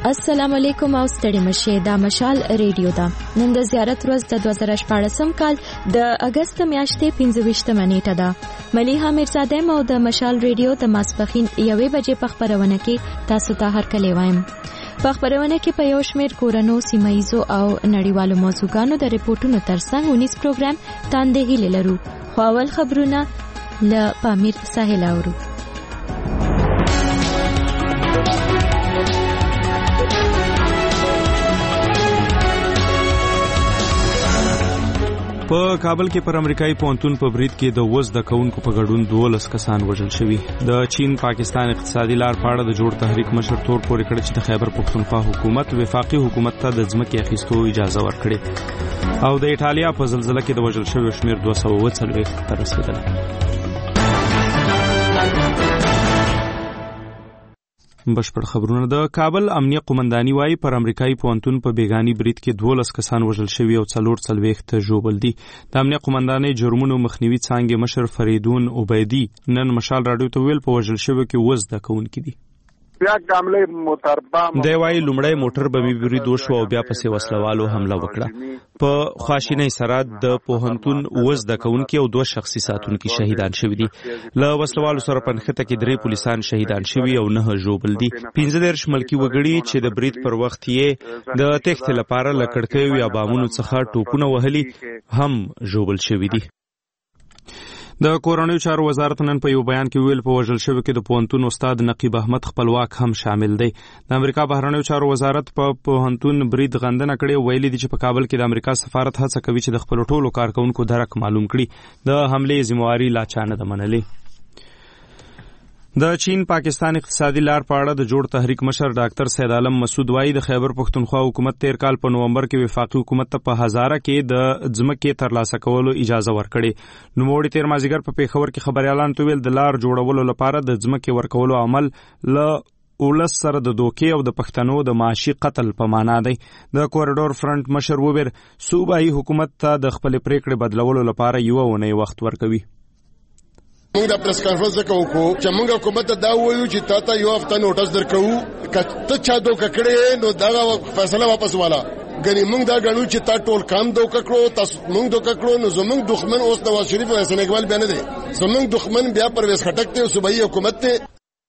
السلام علیکم او ستړي مشه دا مشال ریډیو دا نن د زیارت ورځ د 2014 کال د اگست میاشتې 25 نیټه ده ملیحه میرزاده مو د مشال ریډیو د ماسپخین 1 بجې په خبرونه کې تاسو ته هرکلی وایم. په خبرونه کې په یو شمېر کورونو سیمایزو او نړیوالو موضوعګانو د ریپورتونو ترڅنګ ونیس پروګرام تاندې هیله لرو. خو اول خبرونه له پامیر ساحل اورو. په کابل کې پر امریکایي پونتون په برید کې د وز د کونکو په ګډون 12 کسان وژل شوي. د چین پاکستان اقتصادي لار په اړه د جوړ تحریک مشر تور پورې کړ چې د خیبر پختونخوا حکومت وفاقي حکومت ته د ځمکې اخیستو اجازه ورکړي او د ایټالیا په زلزلہ کې د وژل شویو شمیر 240 ته رسیدلی. بشپړ خبرونه. د کابل امنیه قومنداني وايي پر امریکایي پونتون په بیگانی برید کې 12 کسان وژل شوي او 440 ژوبل دي. د امنیه قومندانۍ جرمونو مخنیوي څانګې مشر فریدون عبیدی نن مشال راډیو ته ویل په وژل شویو کې وز د کوونکي دي. بیا کامله موتربا دی وايي لومړی موټر بمي برید وشو او بیا پسې وسلوالو حمله وکړه. په خواشینۍ سره د پوهنتون وز د کوونکي او 2 شخصي ساتونکي شهیدان شوي دي. له وسلوالو سره په نښته کې 3 پولیسان شهیدان شوي او 9 ژوبل دي. 15 ملکي وګړي چې د برید پر وخت یې د تښتې لپاره له کړکیو یا بامونو څخه ټوپونه وهلي هم ژوبل شوي دي. د کورنیو چارو وزارت نن په یو بیان کې ویل په وژل شویو کې د پوهنتون استاد نقیب احمد خپلواک هم شامل دی. د امریکا بهرنیو چارو وزارت په پوهنتون برید غندنه کړې ویلي دي چې په کابل کې د امریکا سفارت هڅه کوي چې د خپل ټولو کارکونکو درک معلوم کړي. د حملې ذمہواری لا چا نه ده منلې. د چین پاکستان اقتصادي لار په اړه د جوړ تحریک مشر ډاکټر سید عالم مسعود وايي د خیبر پختونخوا حکومت 13 کال په نومبر کې وفاقي حکومت ته په هزاره کې د ځمکې ترلاسه کولو اجازه ورکړي. نوموړي 13 مازیګر په پیښور کې خبريالان ته ویل د لار جوړولو لپاره د ځمکې ورکولو عمل له اولس سره د دوکې او د پښتنو د معاشي قتل په معنا دی. د کوریډور فرنٹ مشر وبر صوبایي حکومت ته د خپل پریکړې بدلولو لپاره یو ونې وخت ورکوي. موږ د پریس کانفرنس کوو چې موږ حکومت ته دا وایو چې تا ته یو هفته نوټس درکو کته چا دوکه کړي نو دا فیصله واپس والا غني موږ دا غنو چې تا ټول کام دوکه کړو تاسو موږ دوکه کړو نو زموږ دښمن اوس نواز شریف او حسن اقبال بیان دي زموږ دښمن بیا پرویز خټک ته صوبایي حکومت ته.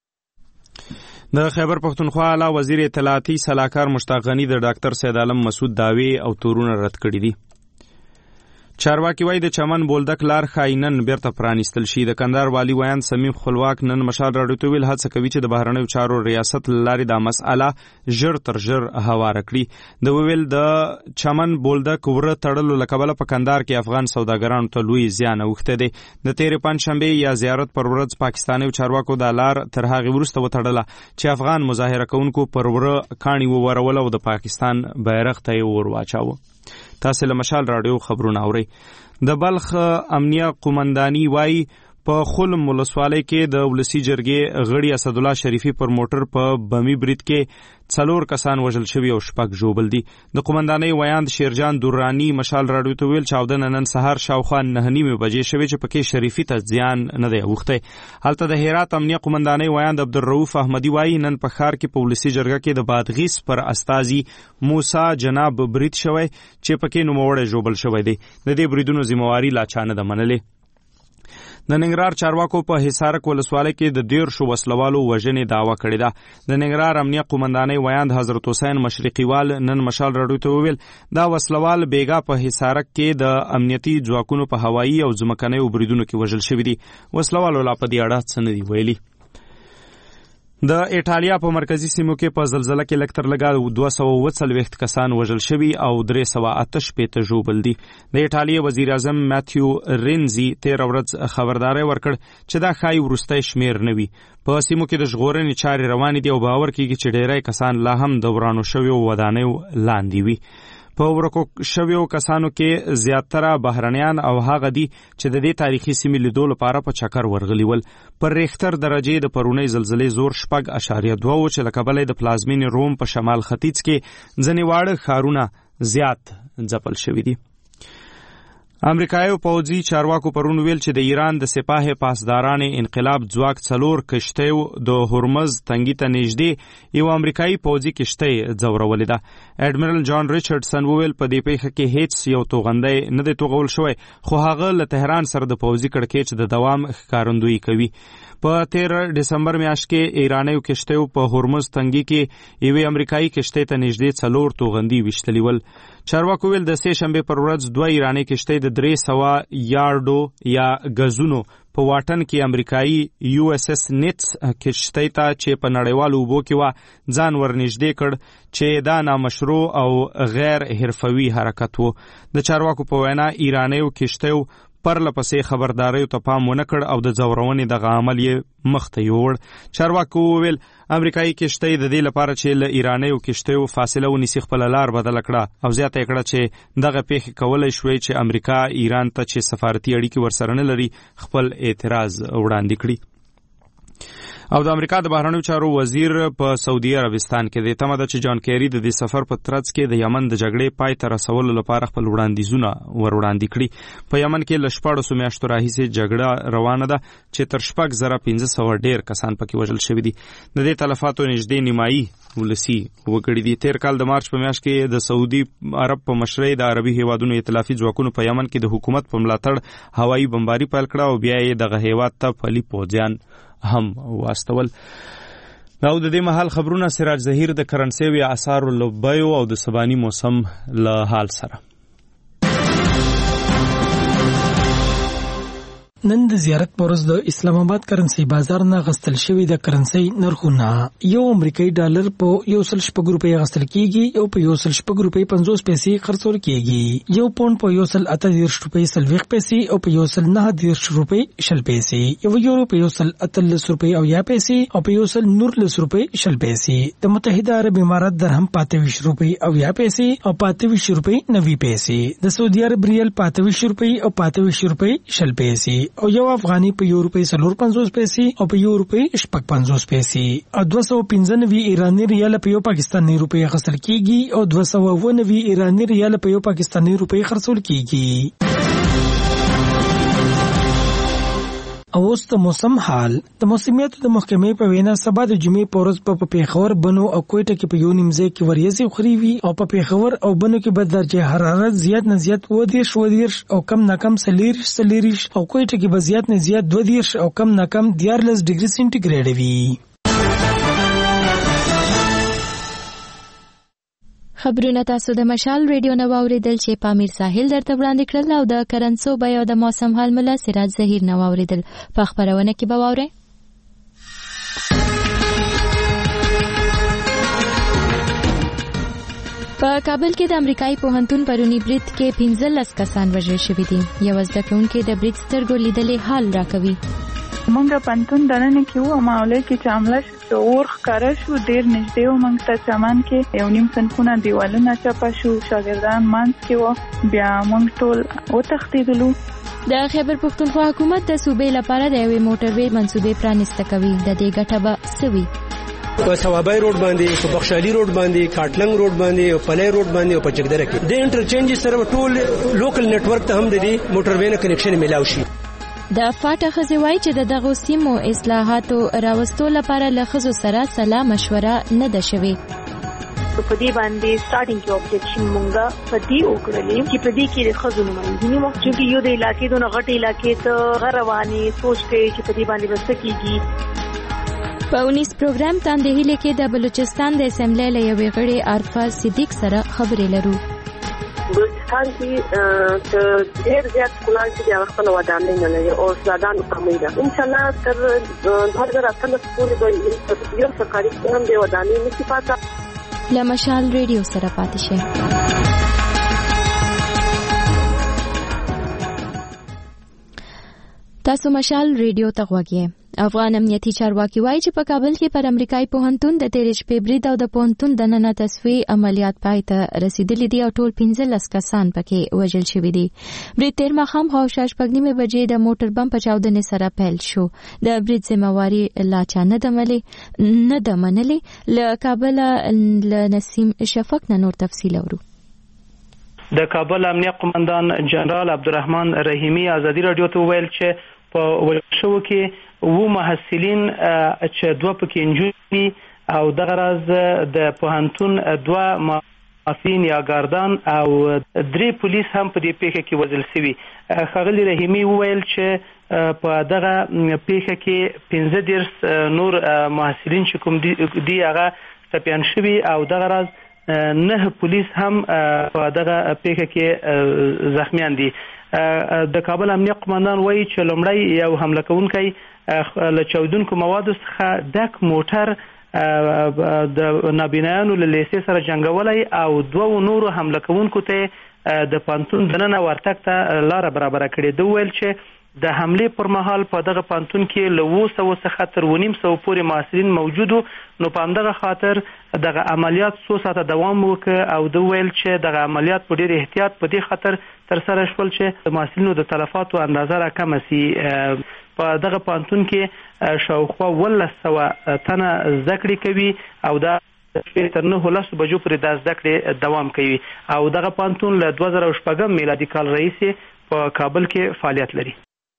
د خیبر پختونخوا اعلی وزیر اطلاعاتی صلاحکار مشتاق غنی د ډاکټر سید عالم مسعود داوی او تورونه رد کړي دي. چارواکي وايي د چمن بولدک لار خاینن بیرته پرانیستل شي. د کندهار والی ویان سمیم خپلواک نن مشال راډیو ته ویل هڅه کوي چې د بهرنیو چارو ریاست لارې د مسأله ژر تر ژر هواره کړي. د ویل د چمن بولدک وره تړلو لکبله په کندهار کې افغان سوداګرانو ته لوی زیان اوښته دي. د تیرې پنځشنبه یا زیارت پر ورځ پاکستاني چارواکو د لار تر هغه وروسته وتړله چې افغان مظاهره کوونکو پر وره کاڼي وورول او د پاکستان بیرغ ته یې ور واچاوه. تاسو له مشال راډیو خبرونه اورئ. د بلخ امنیه قومنداني وايي په خلم ولسوالۍ کې د ولسی جرګې غړي اسد الله شریفي پر موټر په بمی برید کې 4 کسان وژل شوي او 6 ژوبل دي. د قومندانۍ ویاند شیرجان دورانی مشال راډیو ته ویل چاودنه نن سهار شاوخوا 9:30 بجې شوې چې پکې شریفي ته زیان نه دی اوښتی. هلته د هرات امنیه قومندانۍ ویاند عبدالرؤف احمدي وايي نن په ښار کې په ولسی جرګه کې د بادغیس پر استازي موسی جناب برید شوی چې پکې نوموړی ژوبل شوی دی. د دې بریدونو ذمہواری لا چا نه ده منلې. د ننګرهار چارواکو په حصارک ولسوالۍ کې د 13 وسلوالو وژنې دعوه کړې ده. د ننګرهار امنیه قومندانۍ ویاند حضرت حسین مشرقیوال نن مشال راډیو ته وویل دا وسلوال بیګا په حصارک کې د امنیتي ځواکونو په هوایي او ځمکنیو بریدونو کې وژل شوي دي. وسلوالو لا په دې اړه څه نه دي ویلي. د ایټالیا په مرکزی سیمو کې په زلزلہ کې لکتر لګا 240 کسان وژل شوي او 388 ژوبل دي. د ایټالیا وزیر اعظم ماتیو رینزي 13 ورځ خبرداري ورکړ چې دا خای ورسته شمیر نه وي. په سیمو کې د ژغورنې چارې روانې دي او باور کیږي چې ډیری کسان لا هم د ورانو شویو ودانیو لاندې وي. په ورکو شویو کسانو کې زیاتره بهرنیان او هغه دي چې د دې تاریخي سیمې لیدو لپاره په چکر ورغلي ول. پر ریختر درجه د پرونی زلزلې زور 4.2 چې له کبله د پلازمین روم په شمال ختیځ کې ځنې واړه ښارونه زیات ځپل شوي دي. امریکایي پوځي چارواکو پرون ویل چې د ایران د سپاه پاسداران انقلاب ځواک 4 کشتیو د هرمز تنګي ته نږدې یو امریکایي پوځي کشتۍ ځورولې ده. اډمیرل جان ریچارډسن وویل په دې پیښه کې هیڅ یو توغندی نه دی توغول شوی، خو هغه له تهران سره د پوځي کړکېچ د دوام ښکارندویي کوي. په 13 دسمبر میاشت کې ایرانیو کشتیو په هرمز تنګي کې یوې امریکایي کشتۍ ته نږدې 4 توغندي وشتلي ول. چارواکو ویل د سه شنبه پر ورځ 2 ایرانی کشتۍ د 300 یارډو یا غزونو په واټن کې امریکایي یو اس اس نیټس کشتۍ ته چې په نړیوالو اوبو کې و ځان ورنږدې کړ چې دا نامشروع او غیر حرفوي حرکت وو. د چارواکو په وینا ایرانیو کشتیو پرلپسې خبرداري ته پام ونه کړ او د ځورونې د عمل یې مخ ته یوړ. چارواکو ویل امریکایي کشتۍ د دې لپاره چې له ایرانیو کشتیو فاصله ونیسي خپل لار بدل کړه او زیاته کړه چې دغه پیښه کولای شوی چې امریکا ایران ته چې سفارتي اړیکې ورسره نه لري خپل اعتراض وړاندې کړي. او د امریکا د بهرنیو چارو وزیر په سعودي عربستان کې د تمه ده چې جان کیری د دې سفر په ترڅ کې د یمن د جګړې پای ته رسولو لپاره خپل وړاندیزونه وړاندې کړي. په یمن کې ل 14 میاشتو راهیسې جګړه روانه ده چې تر 6500 ډیر کسان پکې وژل شوي دي. د دې تلفاتو نږدې نیمایي ولسی وګړي دي. تیر کال د مارچ په میاشت کې د سعودي عرب په مشرۍ د عربي هیوادونو ائتلافي ځواکونو په یمن کې د حکومت په ملاتړ هوایي بمباري پیل کړه او بیا یې دغه هیواد ته پلي پوځیان هم واستول. او د دې مهال خبرونه سراج ظهیر د کرنسي اسعارو لوبیو او د سباني موسم له حال سره. نن د زیارت پرز د اسلام آباد کرنسي بازار نه غستل شوی د کرنسي نرخونه یو امریکایي ډالر په 1.8 روپۍ غستل کیږي او په 1.8 روپۍ 50 پیسې خرڅول کیږي. یو پاوند په 1.8 روپۍ 30 پیسې او په 1.9 روپۍ 20 پیسې، یو یورو په 1.8 روپۍ او 10 پیسې او په 1.9 روپۍ 20 پیسې. د متحده عرب امارات درهم 25 روپۍ او 10 پیسې او 25 روپۍ 90 پیسې. د سعودي عرب ریال 25 روپۍ او 25 روپۍ 20 پیسې او یو افغاني په یو روپۍ 450 پیسې او په یو روپۍ 55 پیسې او 295 ایرانی ریال په یو پاکستاني روپۍ غسل کیږي او 290 ایرانی ریال په یو پاکستاني روپۍ خرڅول کیږي. او اوس د موسم حال. د موسمیاتو د محکمې په وینا سبا د جمعې په ورځ په پیښور، بنو او کوټه کې په یو نیمځای کې وریځې خوري وي او په پیښور او بنو کې به درجه حرارت زیات نه زیات 20 او کم نه کم 40 او کوټه کې به زیات نه زیات 20 او کم نه کم 14 ډیګري سنټیګریډ وي. خبرونه تاسو د مشال ریډیو نو اوریدل چې پامیر ساحل درته وړاندې کړل او د کرنسو بیا د موسم حال مله سراج ظهیر نو اوریدل. په خبرونه کې به واورئ په کابل کې د امریکایي پوهنتون پرونی برید کې 15 کسان وژل شوي دي. یو زده کوونکی د برید سترګو لیدلې حال راکوي. مونږ پنتون دننه کې وو معاملې کې چامله شعور ښکارا شو ډیر نږدې و. مونږ ته چمن کې یو نیم صنفونه دیوالونه چپه شو، شاګردان منځ کې وو، بیا مونږ ټول وتښتېدلو. د خیبر پښتونخوا حکومت د صوبې لپاره د یوې موټروي منصوبې پرانیسته کوي. د دې ګټه به سوي په ثوابای روډ باندې، په بخشالي روډ باندې، کاټلنګ روډ باندې او پلي روډ باندې او په چکدره کې د انټرچینج سره ټول لوکل نتورک ته هم د دې موټروي نه کنیکشن ملاوي شي. د فاټه خزوای چې د دغه سیمو اصلاحاتو راوستو لپاره له خزو سره سلا مشوره نه ده شوی. په دې باندې سٹارټینګ کې اوبجیکشن مونږه په دې وکړلې چې په دې کې د خزو نمائندګي مو چې یو د علاقې د غټ علاقې ته غرواني سوچ کوي چې په دې باندې وسه کیږي. په 19 پروګرام تاندهی لیکې د بلوچستان د اسمبلی له یوې غړي عارفه صدیق سره خبرې لرو. بلوچستان کې ډېر زیات کلان چې خپل ودانۍ نه لري او زادان کمې ده. ان شاء الله تر 2018 پورې به یو سرکاري هم د ودانۍ نشي پاتې. له مشال ریډیو سره پاتې شئ. تاسو مشال ریډیو ته غوږی. افغان امنیتي چارواکي وایي چې په کابل کې پر امریکایي پوهنتون د 13 شپې برید او د پوهنتون دننه تصفیې عملیات پای ته رسیدلي دي او ټول 15 کسان پکې وژل شوي دي. برید تیر ماښام خواوشا 9:30 بجې د موټر بم په چاودنې سره پیل شو. د برید ذمہواري لا چا نه ده منلې. له کابل له نسیم شفق نه نور تفصیل اورو. د کابل امنیه قومندان جنرال عبدالرحمن رحیمی ازادي رادیو ته وویل چې په وشو کې و محصلین چې دوه پکې نجونې او دغه راز د پوهنتون دوه معافین یا ګاردان او 3 پولیس هم په دې پیښه کې وژل شوي. ښاغلي رحیمی وویل چې په دغه پیښه کې 15 نور محصلین چې کوم دي هغه ټپیان شوي او دغه راز 9 پولیس هم په دغه پیښه کې زخمیان دي. د کابل امنیه قومندان وایي چې لومړی یو حمله کوونکی له چاودونکو موادو څخه ډک موټر د نابینایانو له لیسې سره جنګولی او 2 نورو حمله کوونکو ته د پانتون دننه ورتګ ته لاره برابره کړې. ده وویل چې د حملې پر مهال په دغه پانتون کې له 200 څخه تر 950 پورې محصلین موجودو، نو په همدغه خاطر دغه عملیات څو ساعته دوام وکړ او ده ویل چې دغه عملیات په ډېر احتیاط په دې خاطر ترسره شول چې د محصلینو د تلفاتو اندازه راکمه سي. په دغه پانتون کې شاوخوا 1200 تنه زده کړې کوي او دا تر 9 بجو پورې د زده کړې دوام کوي او دغه پانتون له 2014 میلادي کال راهیسې په کابل کې فعالیت لري.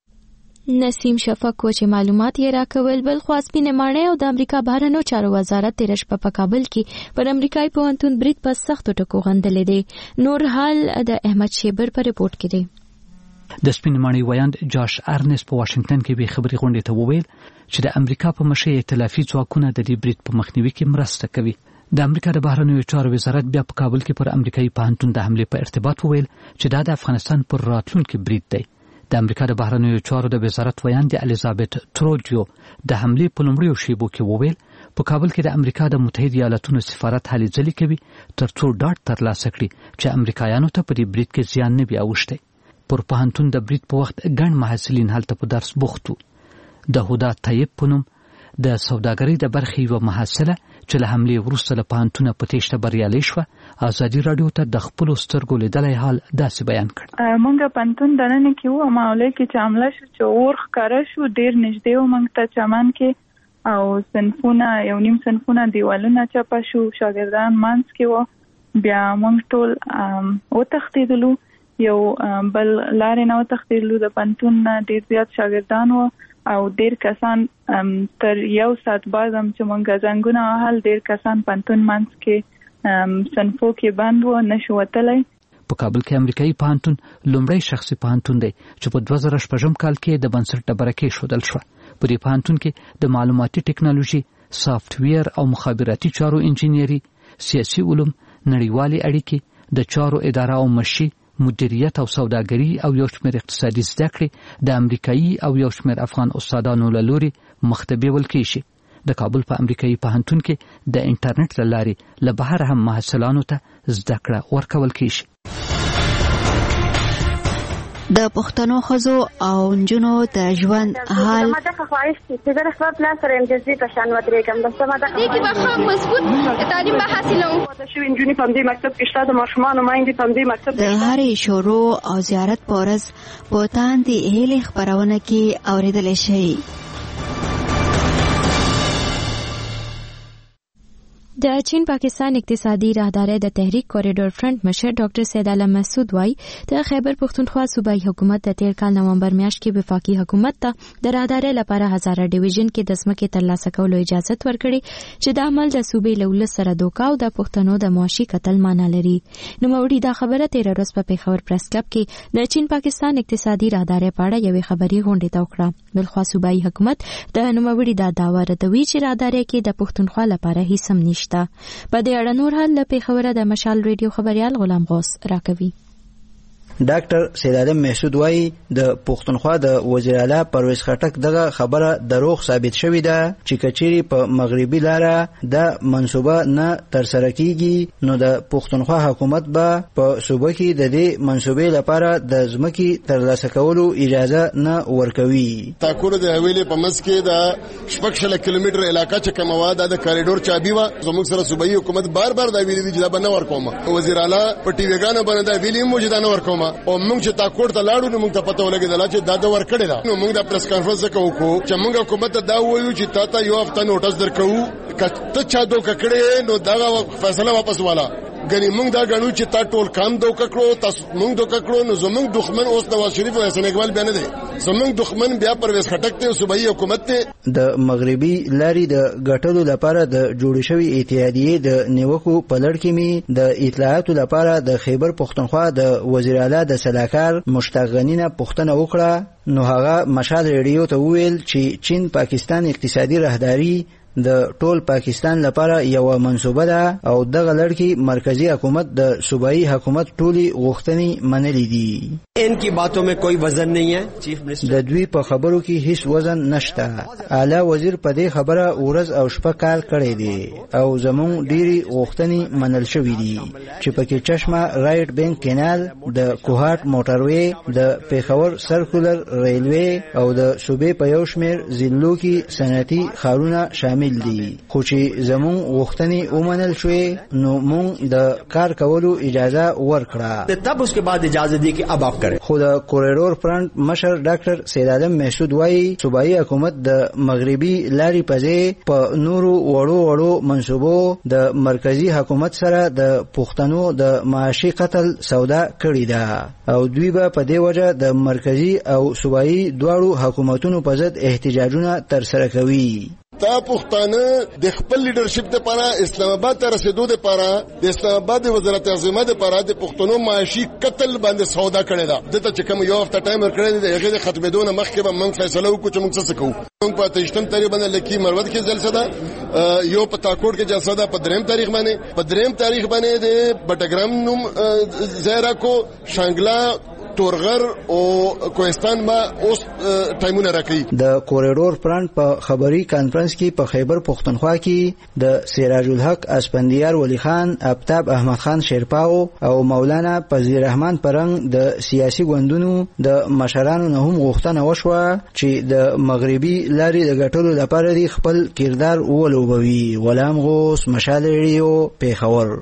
نسیم شفق و چې معلومات یې راکول. بل خو سپینې ماڼۍ او د امریکا بهرنیو چارو وزارت تېره شپه په کابل کې پر امریکایي پوهنتون برید په سختو ټکو غندلی دی. نور حال د احمد شیبر په رپورټ کې دی. د سپینې ماڼۍ ویاند جاش ارنس په واشنگټن کې به خبري غونډې ته وویل چې د امریکا په مشرۍ ائتلافي ځواکونه د دې برید په مخنیوي کې مرسته کوي. د امریکا د بهرنیو چارو وزارت بیا په کابل کې پر امریکایي پوهنتون د حملې په ارتباط وویل چې دا د افغانستان پر راتلونکي برید دی. د امریکا د بهرنیو چارو د وزارت ویاند الیزابت تروجیو د حملې په لومړیو شیبو کې وویل په کابل کې د امریکا د متحده ایالاتونو سفارت هلې ځلې کوي ترڅو ډاډ ترلاسه کړي چې امریکایانو ته په دې برید کې زیان نه وي اوښتی. پر پوهنتون د برید په وخت ګڼ محصلین هلته په درس بوخت وو. د هدا طیب په نوم د سوداګرۍ د برخې یوه محصله چې له حملې وروسته له پوهنتونه په تېښته بریالۍ شوه ازادي راډیو ته د خپلو سترګو لیدلی حال داسې بیان کړ. موږ پوهنتون دننه کې وو، معاملې کې چې حمله شو چې اور ښکاره شو، ډېر نږدې وو موږ ته چمن کې او صنفونه یو نیم صنفونه دیوالونه چپه شو، شاګردان منځ کې وو. بیا موږ ټول وتښتېدلو، یو بل لارې نه وتښتېدلو. د پوهنتون نه ډېر زیات شاګردان وو او ډېر کسان تر 1 ساعت بعد هم چې موږ زنګونه وهل، ډېر کسان پوهنتون منځ کې صنفو کې بند وو، نشو وتلی. په کابل کې امریکایي پوهنتون لومړی شخصي پوهنتون دی چې په 2016 کال کې د بنسټ ډبره کېښودل شوه. په دې پوهنتون کې د معلوماتي ټکنالوژي، سافټویر او مخابراتي چارو انجینري، سیاسي علوم، نړیوالې اړیکې، د چارو اداره او مشي، مدیریت او سوداګري او یو شمېر اقتصادي زده کړې د امریکایي او یو شمېر افغان استادانو له لوري مخته بیول کېږي. د کابل په امریکایي پوهنتون کې د انټرنیټ له لارې له بهر هم محصلانو ته زده کړه ورکول کېږي. د پښتنو ښځو او نجونو د ژوند حال ماده خواهش چې د خپل پلان سره امتیازي په شان ودرېږم. بس ماده دې کې به هم مضبوط تعلیم به حاصلوم. د شوي نجونې په دې مکتب کې شته، د ماشومانو مایندې په دې مکتب د هرې شروع او زیارت په ورځ په تاندې هیلې خپرونه کې اورېدلی شي. د چین پاکستان اقتصادي راهدارۍ د تحریک کوریډور فرنٹ مشر ډاکټر سید عالم مسعود وایي د خیبر پختونخوا صوبایي حکومت د تیر کال نومبر میاشت کې وفاقي حکومت ته د راهدارۍ لپاره هزاره ډیویژن کې د ځمکې ترلاسه کولو اجازه ورکړي چې د عمل د صوبې له ولس سره دوکه او د پښتنو د معاشي قتل معنا لري. نوموړي دا خبره تیر ورځ په پیښور پریس کلب کې د چین پاکستان اقتصادي راهدارۍ په اړه یوې خبري غونډې ته وکړه. بلخوا صوبایي حکومت د نوموړي دا دعوه ردوي چې راهدارۍ کې د پښتونخوا لپاره هیڅ هم نشته. په دې اړه نور حال له پیښوره د مشال ریډیو خبريال غلام غوث راکوي. ډاکټر سید عالم محسود وایي د پښتونخوا د وزیر اعلی پرویز خټک دغه خبره دروغ ثابت شوې ده چې کچيري په مغربي لاره د منصوبه نه تر سره کیږي نو د پښتونخوا حکومت به په صوبه کې د دې منصوبې لپاره د ځمکې ترلاسه کولو اجازه نه ورکوي. تاکور د حویلې په مس کې د 16 کیلومتر علاقې چې کومه ده د کاریډور چابي و زموږ سره صوبایي حکومت بار بار دا ویلي چې دا بنه ورکوم. وزیر اعلی په ټي وی غانو باندې دا ویلي موجوده نه ورکوم او موږ چې تا کوړ ته لاړو نو موږ ته پته ولګېدله چې دا د ورکړې ده. نو موږ د پریس کانفرنس وکړو چې موږ حکومت ته دا وویو چې تا ته یو هفته نوټس درکوو، که ته چا دوکه کړې نو دغه فیصله واپس والا غني موږ دا غنو چې تا ټول کام دوک کړو تاسو موږ دوک کړو نو زموږ دښمن اوس نواز شریف او حسن اقبال بیان دي زموږ دښمن بیا پرویز خټک ته صوبایي حکومت ته د مغربي لاري د غټلو لپاره د جوړ شوی اتحادیه د نیوکو په لړ کې می د اطلاعاتو لپاره د خیبر پختونخوا د وزیر اعلی د سلاکار مشتاق غنی نه پوښتنه وکړه نو هغه مشال ریډیو ته وویل چې چین پاکستان اقتصادي راهداري د ټول پاکستان لپاره یو منسوبه ده او دغه لړکی مرکزی حکومت د صوبایي حکومت ټولي غوښتنې منلې دي ان کی باتوں میں کوئی وزن نہیں ہے چیف منسٹر د دوی په خبرو کې هیڅ وزن نشته اعلی وزیر په دې خبره ورځ او شپه کار کړی دی او زموږ ډيري غوښتنې منل شوې دي چې پکې چشمه رائټ بینک کینال د کوهاټ موټروي د پیښور سرکولر ریلوی او د صوبې په یو شمېر ضلعو کې صنعتي ښارونه شامل دي خو چې زموږ غوښتنې ومنل شوې نو موږ د کار کولو اجازه ورکړه تب اس کے بعد اجازت دی کہ اب آپ کریں خو د کوریډور فرنٹ مشر ډاکټر سید عالم محسود وايي صوبایي حکومت د مغربي لاري په نورو وړو منصوبو د مرکزی حکومت سره د پښتنو د معاشي قتل سودا کړی ده او دوی به په دې وجه د مرکزی او صوبایي دواړو حکومتونو په ضد احتجاجونه ترسره کوي تا پښتانه د خپل لیډرشپ لپاره اسلام آباد ته رسیدو لپاره د اسلام آباد وزارت اعظم لپاره د پښتنو معاشي قتل باندې سودا کړی دا دته چې کوم یو هفته ټایم ورکړی دی هغه د ختمېدو مخکې به موږ فیصله وکړو چې موږ څه کوو موږ په 28 تاریخ باندې لکی مروت کې جلسه ده یو په تاکوټ کې جلسه ده په 3 تاریخ باندې د بټګرام نوم زیرا کو شانګلا تورغر او کوهستان ما اوس ټایمونه راکړي د کوریډور فرنٹ په خبري کانفرنس کې په خیبر پختونخوا کې د سراج الحق اسپندیار ولی خان آفتاب احمد خان شیرپاو او مولانا فضل الرحمن پرنګ د سیاسي ګوندونو د مشرانو نه هم غوښتنه وشوه چې د مغربي لاري د ګټلو لپاره دی خپل کردار ولوبوي غلام غوث مشال ریډیو پیښور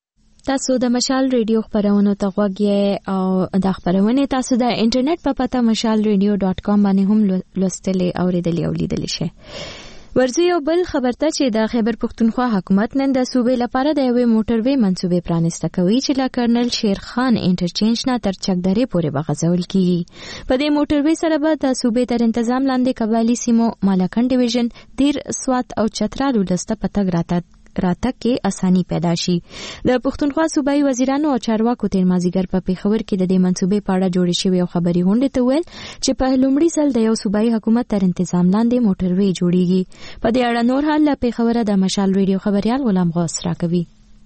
تاسو د مشال ریډیو خبرونه ته غوږی او د خبرونه تاسو د انټرنیټ په پته mashalradio.com باندې هم لوستلې اوریدلې او لیدلې شئ ورځي یو بل خبرته چې د خیبر پختونخوا حکومت نن د صوبې لپاره د یوې موټروي منسوبې پرانسته کوي چې له کرنل شیر خان انټرچینج نه تر چکدرې پورې بغځول کیږي په دې موټروي سره به د صوبې تر تنظیم لاندې قبایلی سیمو مالکان ډیویژن دیر سوات او چترال ولسته پتګ راته کې اساني پیدا شي د پښتونخوا صوبایي وزیرانو او چارواکو تیر مازیګر په پیښور کې د دې منسوبې په اړه جوړې شوې او خبري غونډه ته ویل چې په لومړي ځل د یو صوبایي حکومت تر تنظیم لاندې موټروي جوړیږي په دې اړه نور حال له پیښور د مشال ریډیو خبريال غلام غوث راکوي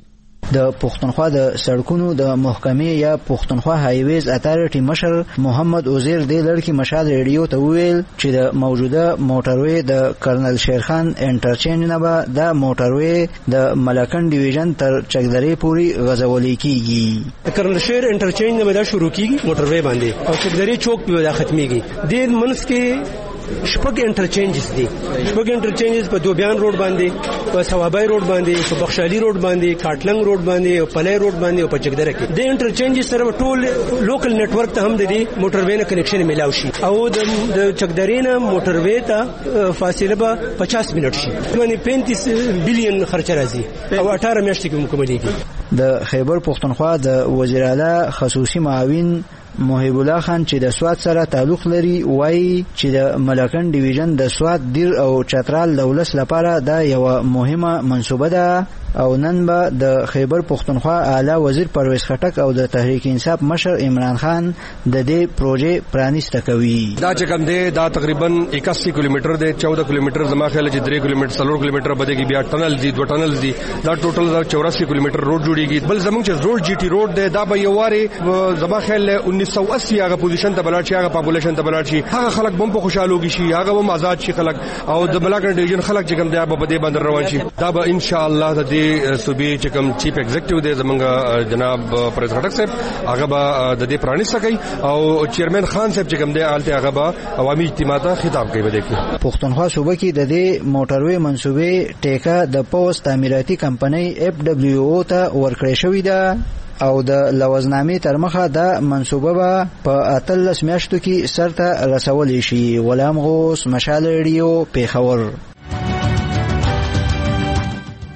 د پښتونخوا د سړکونو د محکمې یا پښتونخوا هایویز اتارټي مشر محمد عزیر د لړکی مشال ریډیو ته ویل چې د موجوده موټروي د کرنل شیرخان انټرچینج نه به د موټروي د ملکن ډیویژن تر چکدرې پوری غزولې کیږي کرنل شیر انټرچینج نه به شروع کیږي موټروي باندې او چکدرې چوک په ودا ختميږي د منس کې شپږ انټرچینجز دي شپږ انټرچینجز په دوبیان روډ باندې په ثوابای روډ باندې په بخشالي روډ باندې کاټلنګ روډ باندې او پلای روډ باندې او په چکدره کې د انټرچینجز سره ټول لوکل نتورک ته هم د موټروي نه کنیکشن ملاوي شي او د چکدرې نه موټروي ته فاصله به 50 منټ شي یعنی 35 بلین خرچ راځي او 18 میاشتې کې مکملېږي د خیبر پختونخوا د وزیر اعلی خصوصي معاون محب الله خان چې د سواد سره تعلق لري وایي چې د ملکن ډیویژن د سواد دیر او چترال دولس لپاره دا یو مهمه منسوبه ده او نن به د خیبر پختونخوا اعلی وزیر پرویز خټک او د تحریک انصاف مشر عمران خان د دې پروژې پرانیسته کوي دا چې کوم دی دا تقریبا 81 کیلومتر دی 14 کیلومتر زما خیال چې 3 کیلومتر 4 کیلومتر بده کې بیا ټنل دي 2 ټنل دي دا ټوټل 84 کیلومتر روډ جوړیږي بل زمونږ چې روډ جی ټي روډ دی دا به یو واره زما خیال 1980 هغه پوزیشن ته بلار شي هغه پاپولیشن ته بلار شي هغه خلک بم په خوشاله وږي شي هغه هم آزاد شي خلک او د ملاکن ډیویژن خلک چې کوم دی په دې باندې روان شي دا به ان شاء الله د صوبې چې کوم چیف ایگزیکټیو دی زمونږ جناب پرز خټک صاحب هغه به د دې پرانیسته کوي او چیرمن خان صاحب چې کوم دی آلته هغه به عوامي اجتماع ته خطاب کوي بده کې پښتونخوا صوبه کې د دې موټروي منسوبې ټیکا د پوسټ تعمیراتي کمپنۍ اف دبليو او ته ورکړې شوې ده او د لوازنامې تر مخه د منسوبه به په 13 میاشتو کې سرته رسولې شي غلام غوث مشال ریډیو پیښور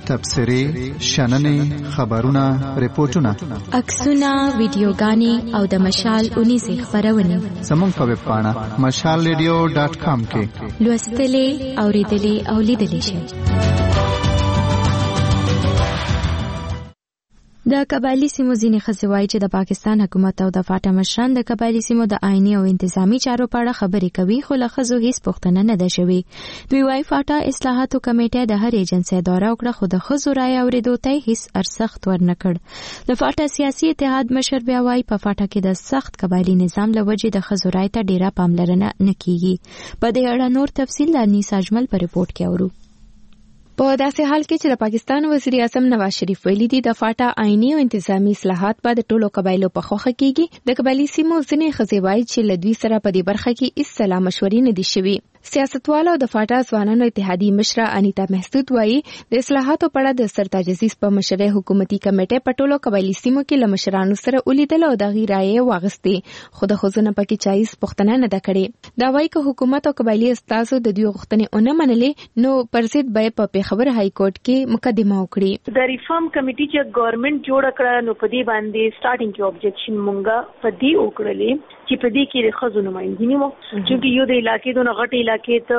تبصرې شننې خبرونه ریپورتونه عکسونه ویډیوګانې او د مشال 19 خبرونه زموږ په ویب پاڼه mashalradio.com کې لوستلې اوریدلې او لیدلې شئ. د قبایلی سیمو ځینې ښځې وایي چې د پاکستان حکومت او د فاټا مشران د قبایلی سیمو د آئینی او انتظامی چارو په اړه خبرې کوي، خو له ښځو هیڅ پوښتنه نه ده شوې. دوی وایي فاټا اصلاحاتو کمیټه د هر ایجنسۍ دوره وکړه، خو د ښځو رایه اورېدو ته هیڅ ارزښت ورنه کړ. د فاټا سیاسي اتحاد مشر بیا وایي په فاټا کې د سخت قبایلی نظام له وجې د ښځو رایې ته ډیره پاملرنه نه کیږي. په دې اړه نور تفصیل د انیسا اجمل په ریپورت کې اورو. په داسې حال کې چې د پاکستان وزیر اعظم نواز شریف ویلي دي د فاټا آئینی او انتظامی اصلاحات به د ټولو قبایلو په خوښه کیږي، د قبایلی سیمو ځینې ښځې وایي چې له دوی سره په دې برخه کې هیڅ سلا مشورې نه دي شوي. سیاستوال او د فاټا ځوانانو اتحادیې مشره انیتا محسود وایي د اصلاحاتو په اړه د سرتاج عزیز په مشرۍ حکومتي کمیټه په ټولو قبایلی سیمو کې له مشرانو سره ولیدل او د غیر رایې واغستې، خو د ښځو نه پکې چا هیڅ پوښتنه نه ده کړې. دا وایي که حکومت او قبایلی استازو د دوی غوښتنې ونه منلې نو پر ضد به په پیښور های کورټ کې مقدمه وکړي. د ریفارم کمیټې چې ګورنمنت جوړ کړه نو په دې باندې سٹارټینګ کې اوبجیکشن مونږه په دې وکړلې چې په دې کې د ښځو نمائندګي نه و، چې یو د علاقې د غټې علاقې ته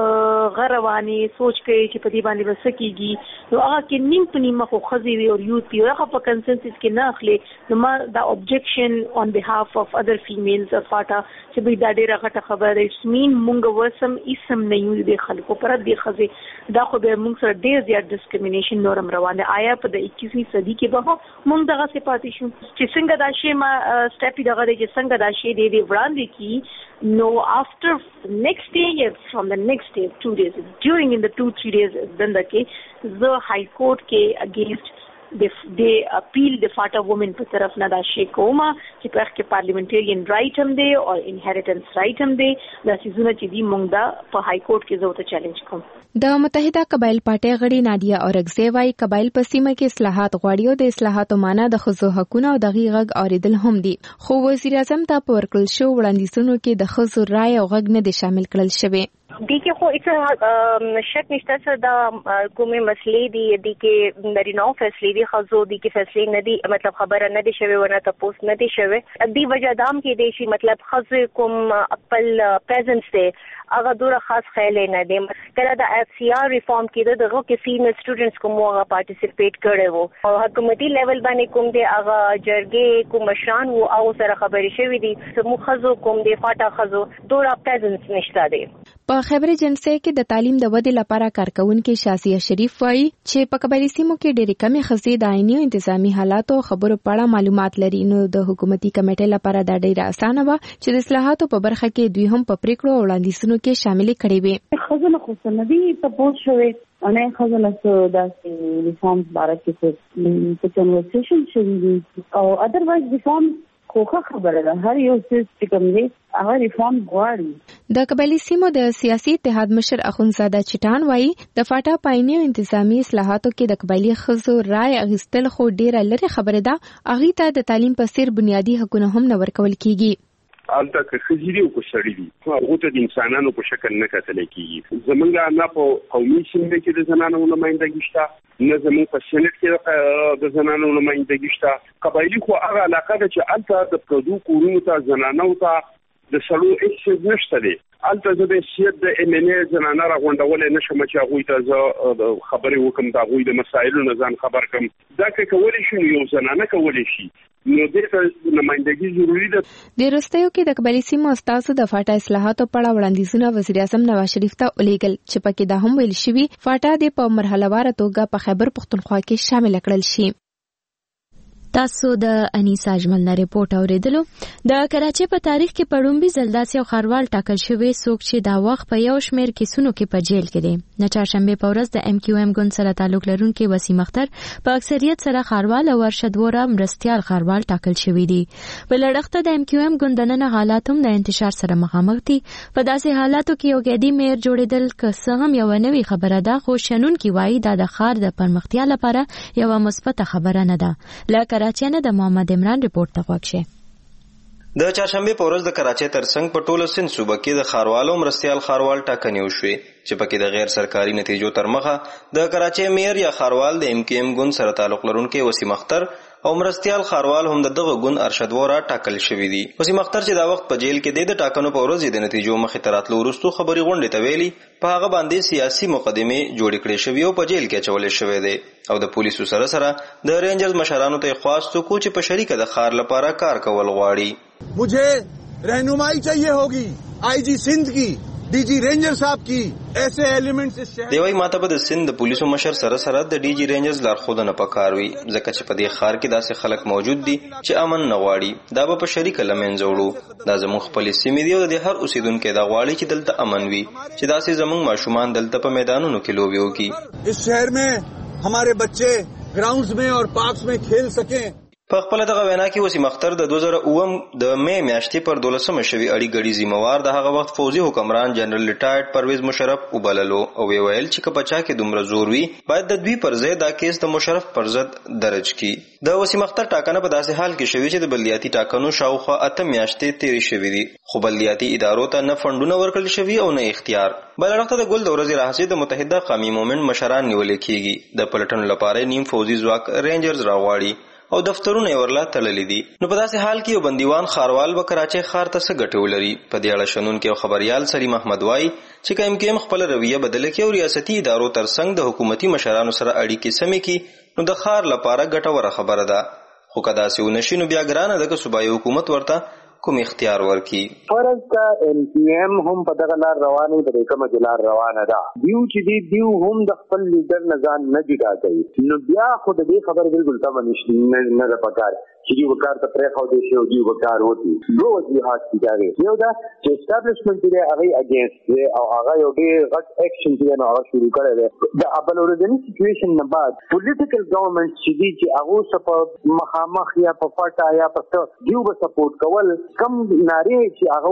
غرواني سوچ کوي چې په دې باندې وسه کیږي نو هغه کې نیم په نیمه خو ښځې وي او یوت وي، هغه په کنسنسس کې نه اخلي. نو ما دا اوبجیکشن اون بیهاف اف ادر فیمیلز اف فاټا چې به دا ډېره غټه خبره ده. اټس مین مونږ وسم اسم نه یو د خلکو پر دې ښځې دا خو به مونږ سره ډېر زیات ډسکریمینیشن نورم روان دی. آیا په د 21وی صدی کې به مونږ دغه صفات شو چې څنګه دا شی ما سټیپ دغه چې څنګه دا شی دی وړاندې کی نو after next day from the next day 2 days during in the 2-3 days then the case the high court ke against they appeal the Fata women په طرف نه دا شی کومه چې په کې پارلیمنټریان رائټ هم دی او انهریټنس رائټ هم دی. دا سيزونه چې دی مونږ دا په های کورټ کې زو ته چیلنج کوم. د متحده قبایل پارټي غړي نادیا اورګزی وايي قبایل په سیمه کې اصلاحات غواړي او د اصلاحاتو معنی د ښځو حقوقو او د غږ اوریدل هم دي، خو وزیر اعظم ته په ورکړل شو وړاندیزونو کې د ښځو رائے او غږ نه دي شامل کړل شوی. دی کې خو هیڅ شک نشته چې دا کومې مسلې دي کې نارینه فیصلې دي خزو دي کې فیصلې نه دي مطلب خبره نه دي شوی ورنه تاسو نه دي شوی دی وجہ دام کې دي شي مطلب خزو کوم خپل پریزنس دی هغه ډوره خاص خیال نه دی. کله د اف سی آر ریفارم کې دغه کې سینیئر سټوډنټس کوم هغه پارټیسیپیټ کړي وو او حکومتي لیول باندې کوم دی هغه جرګې کوم مشران وو او سره خبرې شوې دي سمو خزو کوم دی فاټا خزو ډوره پریزنس نشته دی. په خبر ایجنسی کې د تعلیم د ودې لپاره کارکونکو شاسیه شریف وایي چې په قبایلی سیمو کې ډېرې کمې ښځې د آئینی او انتظامی حالاتو خبرو په اړه معلومات لري، نو د حکومتي کمیټې لپاره دا ډېره اسانه وه چې د اصلاحاتو په برخه کې دوی هم په پریکړو او وړاندیزونو کې شامل کړي وي. ښځو له خصوصي تپوس شوې انا ښځو له داسې ریفارمز باره کې څه کنورسیشن شوي دي او ادروایز ریفارم خوخه خبره ده هر یو څه کوم دی هغه ریفارم غواړي. د قبایلی سیمو د سیاسي اتحاد مشر اخونزاده چټان وایي د فاټا پایني او انتظامی اصلاحاتو کې د قبایلی ښځو رائے اخیستل خو ډیره لري خبره ده، هغه ته د تعلیم په څیر بنیادی حقوق هم نه ورکول کیږي. البته که خزيري او سړی دي هغه ته د انسانانو په شکل نه کتل کیږي. زمونږ نه په قومي سیمه کې د زنانو نمائندګي شته، نه زمونږ په سېنات کې د زنانو نمائندګي شته. قبایلی خو هغه علاقه ده چې البته د پردو کورونو ته زنانو ته د سړو هیڅ نشته دی. البته زه د سیاست د ام ان ای زنانه راغونډولې نشم چې هغه ته خبرې وکم دا غوي د مسایلو نه ځان خبر کم. دا کې کولای شي یو زنانه کولای شي نو دې ته نمائندګي ضروری ده. د روستیو کې د قبایلی سیمو استازو د فاټا اصلاحاتو په اړه وړاندیزونه وزیر اعظم نواز شریف ته ولیږل چې پکې دا هم ویل شوی فاټا د په مرحله واره توګه په خیبر پښتونخوا کې شامل کړل شي. تاسو د انیسا اجمل نه ریپورت اوریدلو. د کراچۍ په تاریخ کې پړومبي زلداسي او خاروال ټاکل شوی څوک چې دا وخت په یو شمېر کیسونو کې په جیل کې دي. نه چهارشنبه په ورځ د ام کیو ام ګوند سره تعلق لرونکي وسیم اختر په اکثریت سره خاروال او ارشد وره مرستيال خاروال ټاکل شوی دي. په لړښت د ام کیو ام ګوندنه حالات هم د انتشار سره مخامخ دي. په داسې حالاتو کې یو ګډي مېر جوړیدل که څه هم یو نوې خبره ده، خو شنن کی وایي دا د خار د پرمختیا لپاره یو مثبت خبره نه ده. کراچۍ نه د محمد عمران ریپورت ته غوښه. د چهارشنبه په ورځ د کراچۍ ترڅنګ په ټوله سند صوبه کې د ښاروالو مرستیال ښاروال ټاکنې وشوې چې پکې د غیر سرکاري نتیجو تر مخه د کراچۍ میر یا ښاروال د MKM ګوند سره تعلق لرونکي وسیم اختر او مرستیال ښاروال هم د دغه ګوند ارشد وره ټاکل شوي دي. وسیم اختر چې دا وخت په جیل کې د ټاکنو په ورځ د نتیجو مخې ته راتلو وروسته خبري غونډې ته ویلي په هغه باندې سیاسي مقدمې جوړې کړې شوي او په جیل کې اچولې شوی دی او د پولیسو سره د رینجرز مشرانو ته خواست وکړو چې په شریکه د ښار لپاره کار کول غواړي. मुझे रहनुमाई चाहिए होगी IG सिंध की DG ranger साहब की ऐसे एलिमेंट्स इस शहर دیوای ماته په د سند د پولیسو مشر سره د DG رینجرز لارښودنه پکاروي ځکه چې په دې ښار کې داسې خلک موجود دي چې امن نه غواړي دا به په شریکه لمنځه وړو دا زموږ خپل سیمې دی او د هر اوسیدونکو دا غواړي چې دلته امن وي چې داسې زموږ ماشومان دلته په میدانونو کې لوبي وکړي इस शहर में हमारे बच्चे ग्राउंड्स में और पार्क्स में खेल सकें. په خپل دغه وینا کې وسیم اختر د 2009 د مې میاشتې پر 12 شوی اړي غړي ذمہوار د هغه وخت فوزي حکمران جنرال ریټایرډ پرویز مشرف وبللو او ویل چې کپچا کې دومره زور وي باید د دوی پر ځای دا کیس د مشرف پر ضد درج کړي. د وسیم اختر ټاکنه په داسې حال کې شوی چې د بلدیاتي ټاکنو شاوخوا 8 میاشتې تیرې شوې دي خو بلدیاتي ادارو ته نه فندونه ورکړل شوي او نه اختیار. بل اړخ ته د ګل د ورځې راهیسې د متحده قومي مومنټ مشران نیول کېږي د پلټنو لپاره نیم فوزي ځواک رینجرز راغواړي او دفترونه ورلا تړلې دي. نو په داسې حال کې یو بندیوان ښاروال به کراچۍ ښار ته څه ګټه ولري. په دې اړه شنونکي او خبريال سلیم احمد وایي چې MKM خپل رویه بدله کړي او ریاستي ادارو ترڅنګ د حکومتي مشرانو سره اړیکې سمې کړي نو د ښار لپاره ګټوره خبره ده خو که داسې ونشي نو بیا ګرانه ده که صوبایي حکومت ورته کوم اختیار ورکي. فرض کا MKM هم په دغه لار روانه د کومه جلار روانه ده دیو چې دیو هم د خپل لیډر نظام نه جدا کوي نو بیا خو د دې خبر بالکل تمام نشي نه ده پکار چې دیو وکړ ته پرې خو دې شو دیو وکړ وتی دوه جهات کیږي یو دا چې اسټابلیشمنت دی هغه اگینست او هغه یو ډېر غټ اکشن دی نو هغه شروع کړی دی د ابل اوريجن سچويشن نه بعد پولیټیکل ګورنمنت چې هغه سپه مخامخ یا په پټا یا په دیو به سپورټ کول کم ناری چې هغه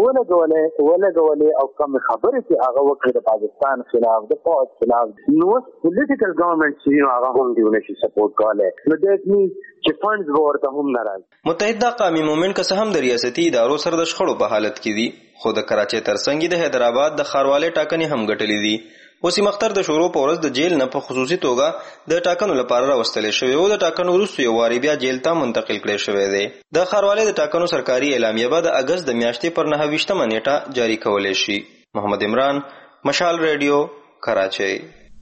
ولګولې او کم خبره چې هغه وکړه د پاکستان خلاف د فوج خلاف نو پولیټیکل ګورنمنت چې هغه هم دیونه شي سپورټ کوله نو دیٹ مینز چې فندز ورته هم ناراض. متحده قومي مومنټ که هم د ریاستي ادارو سره د شخړو په حالت کې دي خو د کراچۍ ترڅنګ د حیدرآباد د ښاروالۍ ټاکنې هم ګټلې دي. وسیم اختر د شروع په ورځ د جیل نه په خصوصي توګه د ټاکنو لپاره راوستل شوی او د ټاکنو وروسته یو واری بیا جیل ته منتقل کړی شوی دی. د ښاروالۍ د ټاکنو سرکاري اعلامیه به د اگست د میاشتې پر 29 نیټه جاری کولای شي. محمد عمران، مشال ریډیو، کراچۍ.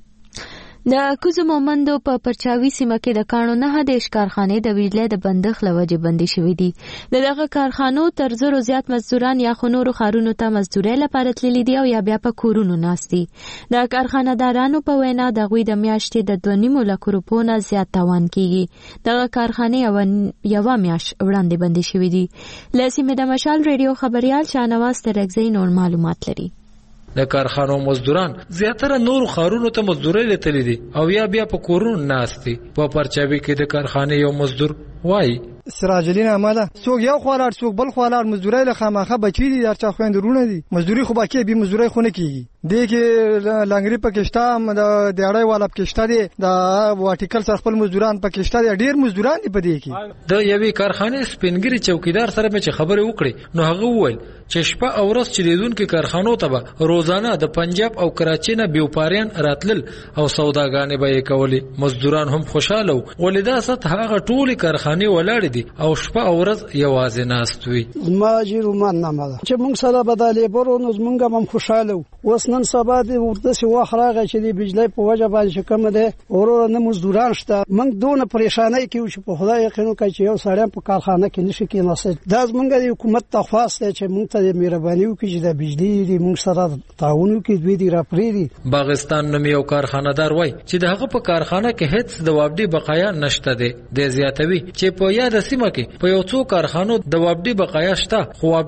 د کوزو مومندو په پرچاوي سیمه کې د کانو نه د کارخانې د ویجلې د بندښ لوجه بندي شوې دي. دغه کارخانو تر زرو زیات مزدوران یا خنورو خارونو ته مزدوري لپاره تللي دي او یا بیا په کورونو ناستي. د کارخانه‌دارانو په وینا د غوي د میاشتې د 2.5 لک روپو نه زیات تاوان کیږي. دغه کارخانې یو میاش وړاندې بندي شوې دي. لاسمه د مشال ریډیو خبريال شاهنواز ترغزی نور معلومات لري. د کارخانو مزدوران زیاتره نور خارونو ته مزدوري لتلې دي او یا بیا په کورونو ناستي. په پرچاوي کې د کارخانې یو مزدور وایي سراج الدین عمله څوک یو خوالار څوک بل خوالار مزدوري له خامخه بچی دي درچا خويندرونه دي مزدوري خو باکي به مزدوري خو نه کیږي دې کې لنګري پاکستان د دیړای والا پاکستان دي د وارټیکل سره خپل مزدوران پاکستان دي ډیر مزدوران دي په دې کې د یوې کارخانې سپینګری چوکیدار سره چې خبرې وکړي نو هغه وویل چې شپه او ورځ چې لیدونکو کارخانو ته به روزانه د پنجاب او کراچۍ نه بیوپاریان راتلل او سوداګانې به یې کولې. مزدوران هم خوشاله وو ولې دا ست هغه ټولې کارخانې ولاړې دي او شپه او ورځ یوازې ناست وي. ماجر ومن نامه چې موږ سره بدلې برو نو موږ هم خوشاله وو اوس نن سبا دې ورته سی واخراغه چې د بجلی په وجه باندې کوم ده ورو نه مزدوران شته موږ دونه پریشانای کیو چې په خدای یقینو کوي چې یو سړی په کارخانه کې نشي کېناسته. دا زمونږ د حکومت تخواست چې موږ ته مهرباني وکړي چې د بجلی د موږ سره تعاون وکړي دوی دی راپریدي. باغستان نوم یو کارخانه‌دار وای چې د هغه په کارخانه کې هیڅ د وابډي بقایا نشته ده. د زیاتوي چې په یاد سیمه کې په یو څو کارخانو د وابډي بقایا شته خو وابډي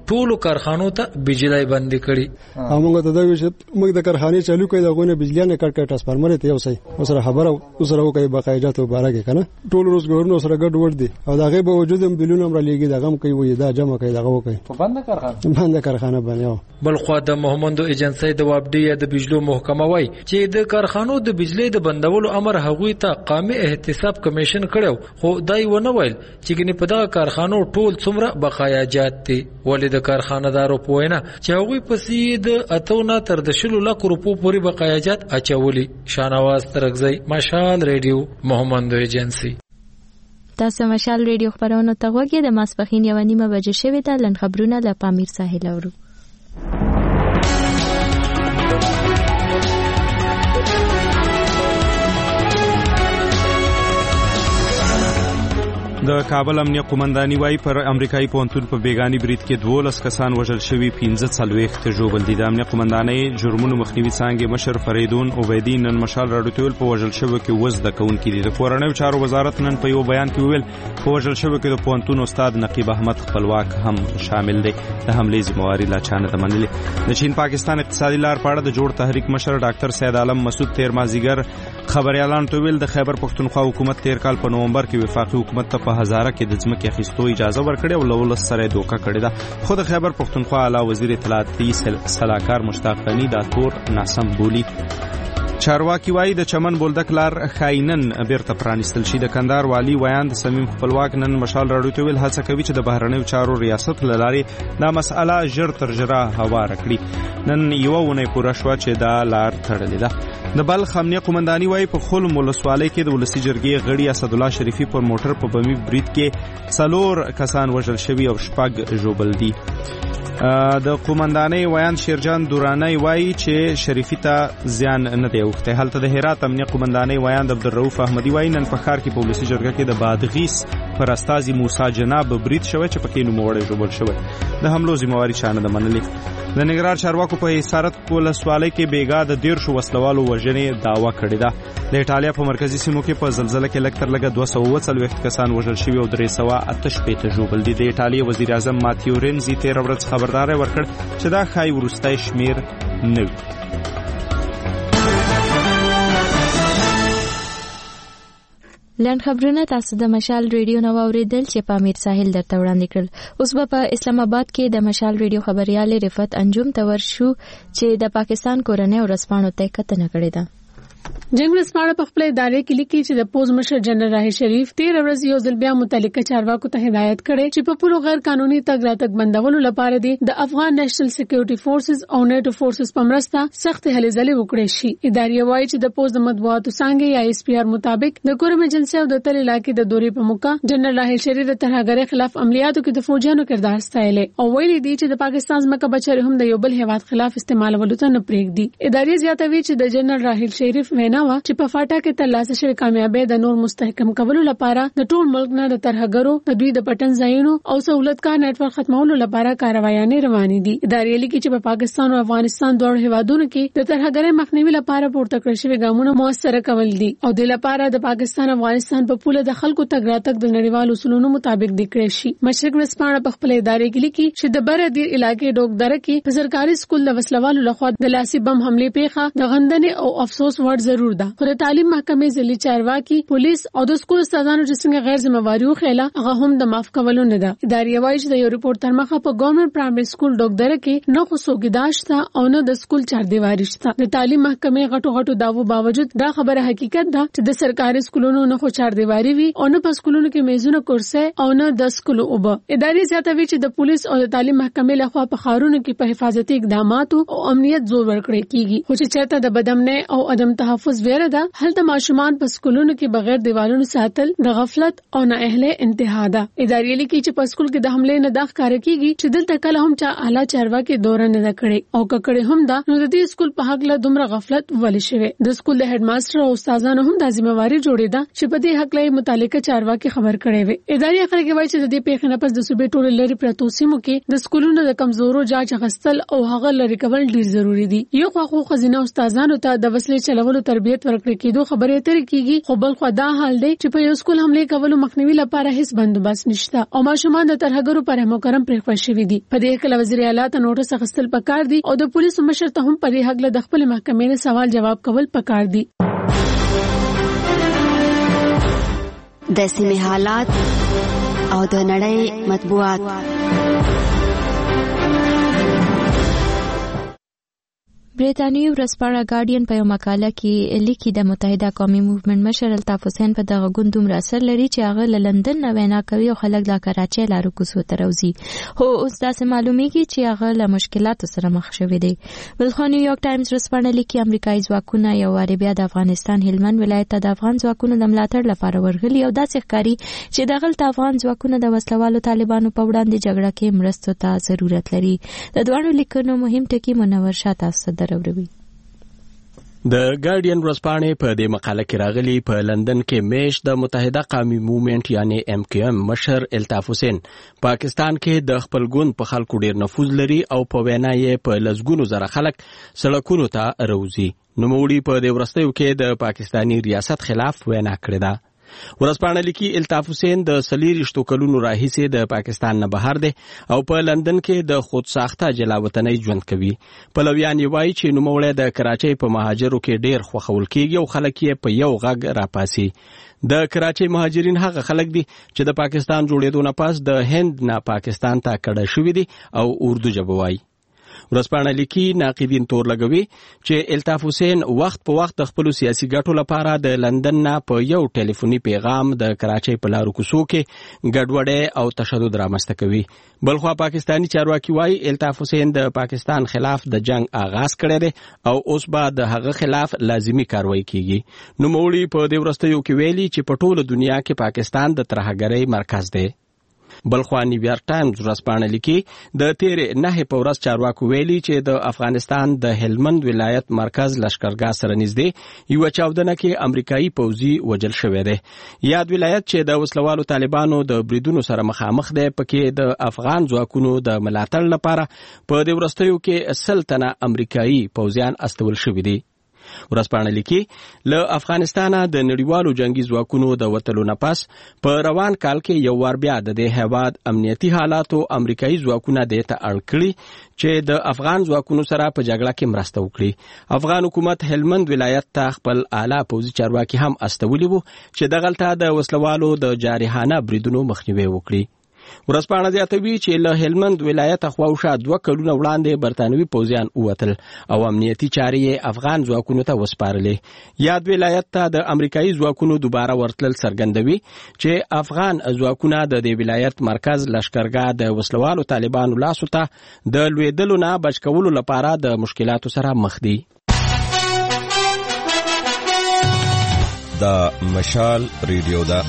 ټولو کارخانو ته بجلی بندي کړي. موږ ته دا ویل چې موږ د کارخانې چالو کړي دغه نه بجلی نه کټ ټرانسفارمر ته یو سي اوسره خبره اوسره کوي باقاعده ته بارا کې کنه ټول روز ګورنو سره ګډ ور دي او دغه به وجود هم بلون هم را لګي دغه هم کوي دا جمع کوي دغه کوي په بند کارخانه باندې. بل خو د محمد ایجنسی د وابډي د بجلو محکمه وای چې د کارخانو د بجلی د بندولو امر هغوی ته قومي احتساب کمیشن کړو خو دای ونه ویل چې ګنې په دغه کارخانو ټول څومره بقایاجات دي. ولې د کارخانه‌دارو په وینا چې هغوی پسې د اتونه تر د 10 لک روپو پورې بقایاجات اچولي. شانواز ترغزی، مشال ریډیو، محمد ایجنسی. تاسو مشال ریډیو خبرونه ته غوږی د ماسپخین 1:30 بجې شوې ده. لن خبرونه له پامیر ساحل اورو. د کابل امنیه قومنداني وايي پر امریکایي پوهنتون په بیګاني برید کې 12 کسان وژل شوي، 15 ژوبل دي. د امنیه قومندانۍ جرمونو مخنیوي څانګې مشر فریدون عبیدی نن مشال راډیو په وژل شوو کې وزد کونکي دي. د کورنیو چارو وزارت نن په یو بیان کې ویل په وژل شوو کې د پوهنتون استاد نقیب احمد خپلواک هم شامل دی. د حملې ذمہواری لا چانه ده منلې. د چین پاکستان اقتصادي لار په اړه د جوړ تحریک مشر ډاکټر سید عالم مسعود تیر مازیګر خبريالان ته ویل د خیبر پښتونخوا حکومت تیر کال په نومبر کې وفاقي حکومت ته په هزاره کې د ځمکې اخیستو اجازه ورکړې او لولس سره دوکه کړې ده. خو د خیبر پښتونخوا اعلی وزیر اطلاعاتي صلاحکار مشتاق غنی دا تور ناسم بولی. چارواکي وايي د چمن بولدک لار خاینن بیرته پرانستل شي. د کندهار والی ویاند صمیم خپلواک نن مشال راډیو ته ویل هڅه کوي چې د بهرنیو چارو ریاست لارې دا مسأله ژر تر ژره هواره کړي. نن یو ونه پوره شو چې دا لار تړلې ده. د بلخ امنیه قومنداني وايي په خلم ولسوالۍ کې د ولسی جرګې غړي اسدالله شریفي پر موټر په بمی برید کې 4 کسان وژل شوي او 6 ژوبل دي. د قومندانۍ ویان شیرجان دورانی وايي چې شریفي ته زیان نه دی اوخته. هلته د هرات امنیه قومندانۍ ویان عبدالرؤف احمدی وايي نن په ښار کې په ولسی جرګه کې د بادغیس پر استازي موسی جناب برید شوی چې پکې نوموړی ژوبل شوی. د حملو ذمہواری چانه ده منلې. د ننګرهار چارواکو په حصارت ولسوالۍ کې بیګا د 13 وسلوالو وژنې داوا کړې ده. د ایټالیا په مرکزی سیمو کې په زلزلې کې لږ تر لږه 240 کسان وژل شوي او 388 ژوبل دي. د ایټالیا وزیر اعظم ماتیو رینزي 13 ورځ خبرداري ورکړ چې دا ښایي وروستی شمیر نه وي. لاند خبرونه تاسو د مشال ریډیو نو اوریدل چې په امیر ساحل درته وړاندې کړل. اوس په اسلام آباد کې د مشال ریډیو خبريال رفعت انجم تور شو چې د پاکستان کورنۍ ورسپانو ته کتنه کړې ده. جنگ ورسپانه په خپل ادارې کې لیکي چې د پوز مشر جنرال راهي شریف 13 ورځ یو ځل بیا متعلقه چارواکو ته هدایت کړي چې په پوره غیر قانوني تګ راتګ بندولو لپاره د افغان نېشنل سکیورټي فورسز او نیټو فورسز په مرسته سخت هلې ځلې وکړي شي. ادارې وایي چې د پوز د مطبوعاتو څنګه یا اس پی آر مطابق د کورم ایجنسی او د تل علاقې د دورې په موقع جنرال راهي شریف د ترهګرۍ خلاف عملیاتو کې د فوجانو کردار ستایلې او ویلي دي چې د پاکستان ځمکه بچره هم د یو بل هیواد خلاف استعمالولو ته نه پرېږدي. ادارې زیاتوي چې د جنرال راهي شریف وینا چې په فاټا کې ترلاسه شوی کامیابی د نور مستحکم کولو لپاره د ټول ملک نه د ترهګرو د دوی د پټن ځایونو او سہولتکار نیټورک ختمولو لپاره کاروایانې روانې دي. ادارې لیکي چې په پاکستان او افغانستان دوه هیوادونو کې د ترهګرۍ مخنیوي لپاره پورته کړل شوی ګامونه موثر کول دي او د لپاره د پاکستان افغانستان په پوله د خلکو تګ راتګ د نړیوالو اصولونو مطابق د کړی شي. مشرق ورسپانه په خپل ادارې کې لیکي چې د بر دیر علاقې ډوګدره کې په سرکاري سکول د وسلوالو لخوا د لاسي بم حمله پیښه د غندنې او افسوس وړ ضرور ده. خو د تعلیم محکمې ځلې چارواکي پولیس او د سکول استادانو چې څنګه غیر ذمہواری وخیله هغه هم د معاف کولو نه ده. ادارې وایي چې د یو ریپورت تر مخه په ګورنمنت پرایمري سکول ډوګدره کې نه خو سوګیداشت او نه د سکول چاردیواری شته. د تعلیم محکمې غټو داوو باوجود دا خبره حقیقت ده چې د سرکاري سکولونو نه خو چاردیواری وي او نه په سکولونو کې میزونه کرسي او نه د سکولو اوبه. ادارې زیاتوي چې د پولیس او د تعلیم محکمې لخوا په خارونو کې په حفاظتي اقداماتو او امنیت زور ورکړي کیږي. خو چې چېرته د بدامنۍ او عدم تحفظ ویره ده هلته ماشومان په سکولونو کې بغیر دیوالونو ساتل د غفلت او نااهلۍ انتها ده. ادارې لیکي چې په سکول کې د حملې نه د ښکار کیږي چې دلته کله هم چا اعلی چارواکي دوره نه کړي او ککړې هم ده نو د دې سکول په حق له دومره غفلت ولې شوی. د سکول د هډ ماستر او استادانو هم د ذمہواری جوړې ده چې په دې حق له متعلقه چارواکي خبر کړي وي. ادارې خلک وایي چې د دې پیښې نه پس د صوبې ټول لري پرتو سیمو کې د سکولونو د کمزورو جاج غستل او هغه لري کول ډیر ضروری دي. یو خو خزینه استادانو ته د وسلې چلولو کولو تربیت ورکړي کېدو خبرې اترې کیږي، خو بل خو دا حال دی چې په یو سکول حمله کولو مخنیوي لپاره هیڅ بندوبست نشته او ماشومان د ترهګرو پر محکم پرېښودل شوي دي. په دې کې وزیر اعلی ته نوټس اخیستل پکار دي او د پولیسو مشر ته هم په دې حق له د خپل محکمې نه سوال جواب کول پکار دي. د سیمې حالات او د نړۍ مطبوعات. برېټانیوي ورځپاڼه ګارډین په یو مقاله کې لیکي د متحده قومي موومېنټ مشر الطاف حسین په دغه ګوند دومره اثر لري چې هغه له لندن نه وینا کوي او خلک لا کراچۍ لارو کوڅو ته راوځي، خو اوس داسې معلومیږي چې هغه له مشکلاتو سره مخ شوی دی. بلخوا نیویارک ټایمز ورځپاڼه لیکي امریکایي ځواکونه یو وار بیا د افغانستان هلمند ولایت ته د افغان ځواکونو د ملاتړ لپاره ورغلي او داسې ښکاري چې دغلته افغان ځواکونه د وسلوالو طالبانو په وړاندې جګړه کې مرستو ته ضرورت لري. د دواړو لیکنو مهم ټکي منور شاه تاسو ته دروي. د ګارډین ورځپاڼې په دې مقاله کې راغلي په لندن کې میش د متحده قومي موومېنټ یعنی MQM مشر الطاف حسین پاکستان کې د خپل ګوند په خلکو ډیر نفوذ لري او په وینا یې په لزګونو زره خلک سړکونو ته راوځي. نوموړي په دې وروستیو کې د پاکستانی ریاست خلاف وینا کړې ده. ورځپاڼه لیکي الطاف حسین د 40 کلونو راهیسې د پاکستان نه بهر دی او په لندن کې د خود ساخته جلاوطنۍ ژوند کوي. پلویان یې وایي چې نوموړی د کراچۍ په مهاجرو کې ډیر خوښول کېږي او خلک یې په یو غږ راپاسي. د کراچۍ مهاجرین هغه خلک دي چې د پاکستان جوړېدو نه پس د هند نه پاکستان ته کډه شوي دي او اردو ژبه وایي. ورځپاڼه لیکي ناقدین تور لګوي چې الطاف حسین وخت په وخت د خپل سیاسي ګټو لپاره د لندن نه په یو ټلیفوني پیغام د کراچۍ په لارو کوڅو کې ګډوډي او تشدد رامنځته کوي. بلخوا پاکستانی چارواکي وایي الطاف حسین د پاکستان خلاف د جنگ آغاز کړی دی او اوس به د هغه خلاف لازمی کاروایی کیږي. نوموړي په دې وروستیو کې ویلي چې په ټوله دنیا کې پاکستان د ترهګرۍ مرکز دی. بلخوا نیویارک ټایمز ورځپاڼه لیکي د تیرې 9 په ورځ چارواکو ویلي چې د افغانستان د هلمند ولایت مرکز لشکرګاه سره نږدې یو چاودنه کې امریکایي پوځي وژل شوی دی. یاد ولایت چې د وسلوالو طالبانو د بریدونو سره مخامخ دی پکې د افغان ځواکونو د ملاتړ لپاره په دې وروستیو کې 100 تنه امریکایي پوځیان استول شوي دي. ورځپاڼه لیکي له افغانستانه د نړیوالو جنگي ځواکونو د وتلو نه پس په روان کال کې یو وار بیا د دې هیواد امنیتي حالاتو امریکایي ځواکونه دې ته اړ کړي چې د افغان ځواکونو سره په جګړه کې مرسته وکړي. افغان حکومت هلمند ولایت ته خپل اعلی پوځي چارواکي هم استولي وو چې دغلته د وسلوالو د جارحانه بریدونو مخنیوي وکړي. ورځپاڼه زیاتوي چې له هلمند ولایت خواوشا 2 کلونه وړاندې برتانوي پوځیان ووتل او امنیتي چارې یې افغان ځواکونو ته وسپارلې. یاد ولایت ته د امریکایي ځواکونو دوباره ورتلل څرګندوي چې افغان ځواکونه د دې ولایت مرکز لشکرګاه د وسلوالو طالبانو لاسو ته د لویدلو نه بچ کولو لپاره د مشکلاتو سره مخ دي. د مشال ریډیو دا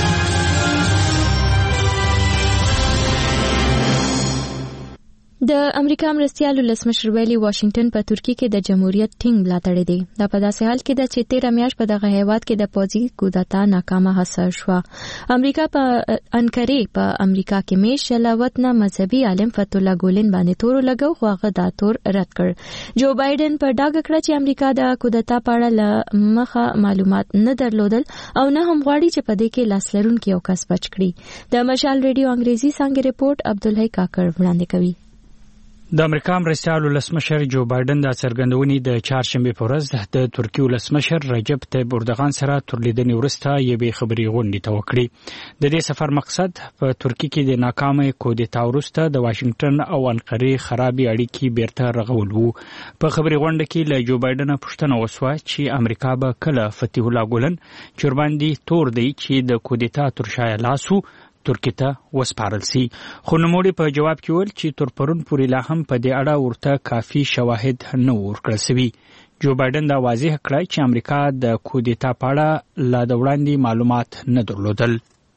د امریکا مرستیال ولسمشر ویلي واشنگټن په ترکیه کې د جمهوریت ټینګ ملاتړ دی. دا په داسې حال کې ده چې 13 میاشت په دغه هیواد کې د پوځي کودتا ناکامه حاصل شو. امریکا په انکرې په امریکا کې میش شلاوتنه مذهبي عالم فتح الله ګولن باندې تور لګو خو هغه دا تور رد کړ. جو بایدن په ډاګه کړ چې امریکا د کودتا په اړه له مخه معلومات نه درلودل او نه هم غواړي چې په دې کې لاس لرونکي یو کس بچ کړي. د مشال ریډیو انګریزي څنګه رپورټ عبدالحی کاکړ وړاندې کوي. د امریکا مرستیال ولسمشر جو بایدن د څرګندونې د چهارشنبه په ورځ د ترکیې ولسمشر رجب طیب اردوغان سره تر لیدنې وروسته یوې خبري غونډې ته وکړې. د دې سفر مقصد په ترکیې کې د ناکامه کودتا وروسته د واشنگټن او انقرې خرابې اړیکې بیرته رغول وو. په خبري غونډه کې له جو بایدن پوښتنه وشوه چې امریکا به کله فتح الله ګولن چې ورباندې تور دی چې د کودتا تر شا لاسو ترکیه ته وسپارل سي. خو نوموړي په جواب کې ویل چې تر پرون پورې لا هم په دې اړه ورته کافي شواهد نه ورکړل شوي. جو بایدن دا واضح کړی چې امریکا د کودتا په اړه لا د وړاندې معلومات نه درلودل.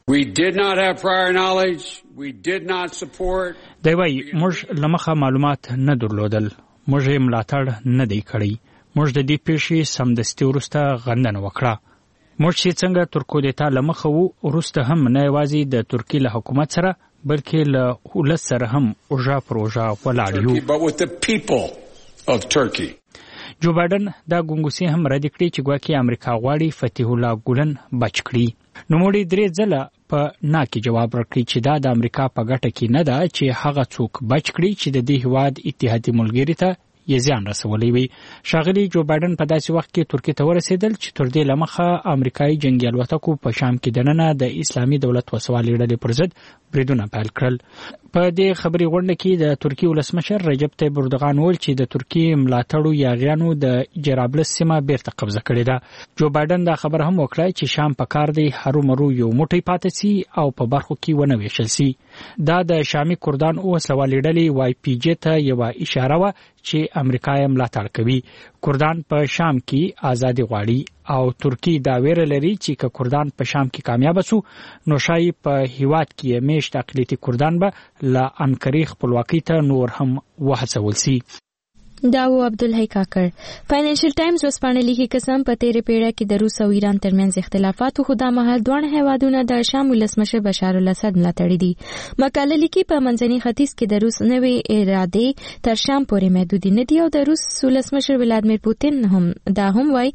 دی وايي موږ له مخه معلومات نه درلودل، موږ یې ملاتړ نه دی کړی، موږ د دې پیښې سمدستي وروسته غندنه وکړه. موږ چې څنګه تر کودتا له مخه وو وروسته هم نه یوازې د ترکیې له حکومت سره بلکې له ولس سره هم اوژه پر اوژه ولاړ یو. جو بایدن دا ګونګوسي هم رد کړی چې ګواکې امریکا غواړي فتح الله ګولن بچ کړي. نوموړي 3 ځله په ناکي جواب ورکړي چې دا د امریکا په ګټه کې نه ده چې هغه څوک بچ کړي چې د دې هیواد اتحادي ملګري ته یې زیان رسولی وي. ښاغلي جو بایدن په داسې وخت کې ترکیې ته ورسېدل چې تر دې لمخه امریکایي جنګي الوتکو په شام کې دننه د اسلامي دولت وسوالې ډلې پر ضد بریدونه پیل کړل. په دې خبري غونډه کې د ترکیې ولسمشر رجب طیب اردوغان وویل چې د ترکیې ملاتړو یاغیانو د جرابلس سیمه بیرته قبضه کړې ده. جو بایدن دا خبر هم وکړه چې شام په کار دی هرومرو یو موټی پاتې سي او په برخو کې ونه ویشل سي. دا د شامي کردان وسوالې ډلې وای پی جی ته یو اشاره و چې امریکا یې ملاتړ کوي. کردان په شام کې ازادي غواړي او ترکیه دا ویره لري چې که کردان په شام کې کامیاب شو نو شاید په هیواد کې میشت اقلیتي کردان به لا انکری خپلواکۍ ته نور هم وهڅول شي. داو عبدالحی کاکر. فاینانشل ټایمز وسپانه لیکي قسم په تیرې پیړۍ کې د روس او ایران ترمنځ اختلافاتو خو دا مهال دوه هیوادونه د شام ولسمشر بشار الاسد ملاتړي دي. مقاله لیکي په منځني ختیځ کې د روس نوې ارادې تر شام پورې محدود نه دي او د روس ولسمشر ولادیمیر پوتین هم وایي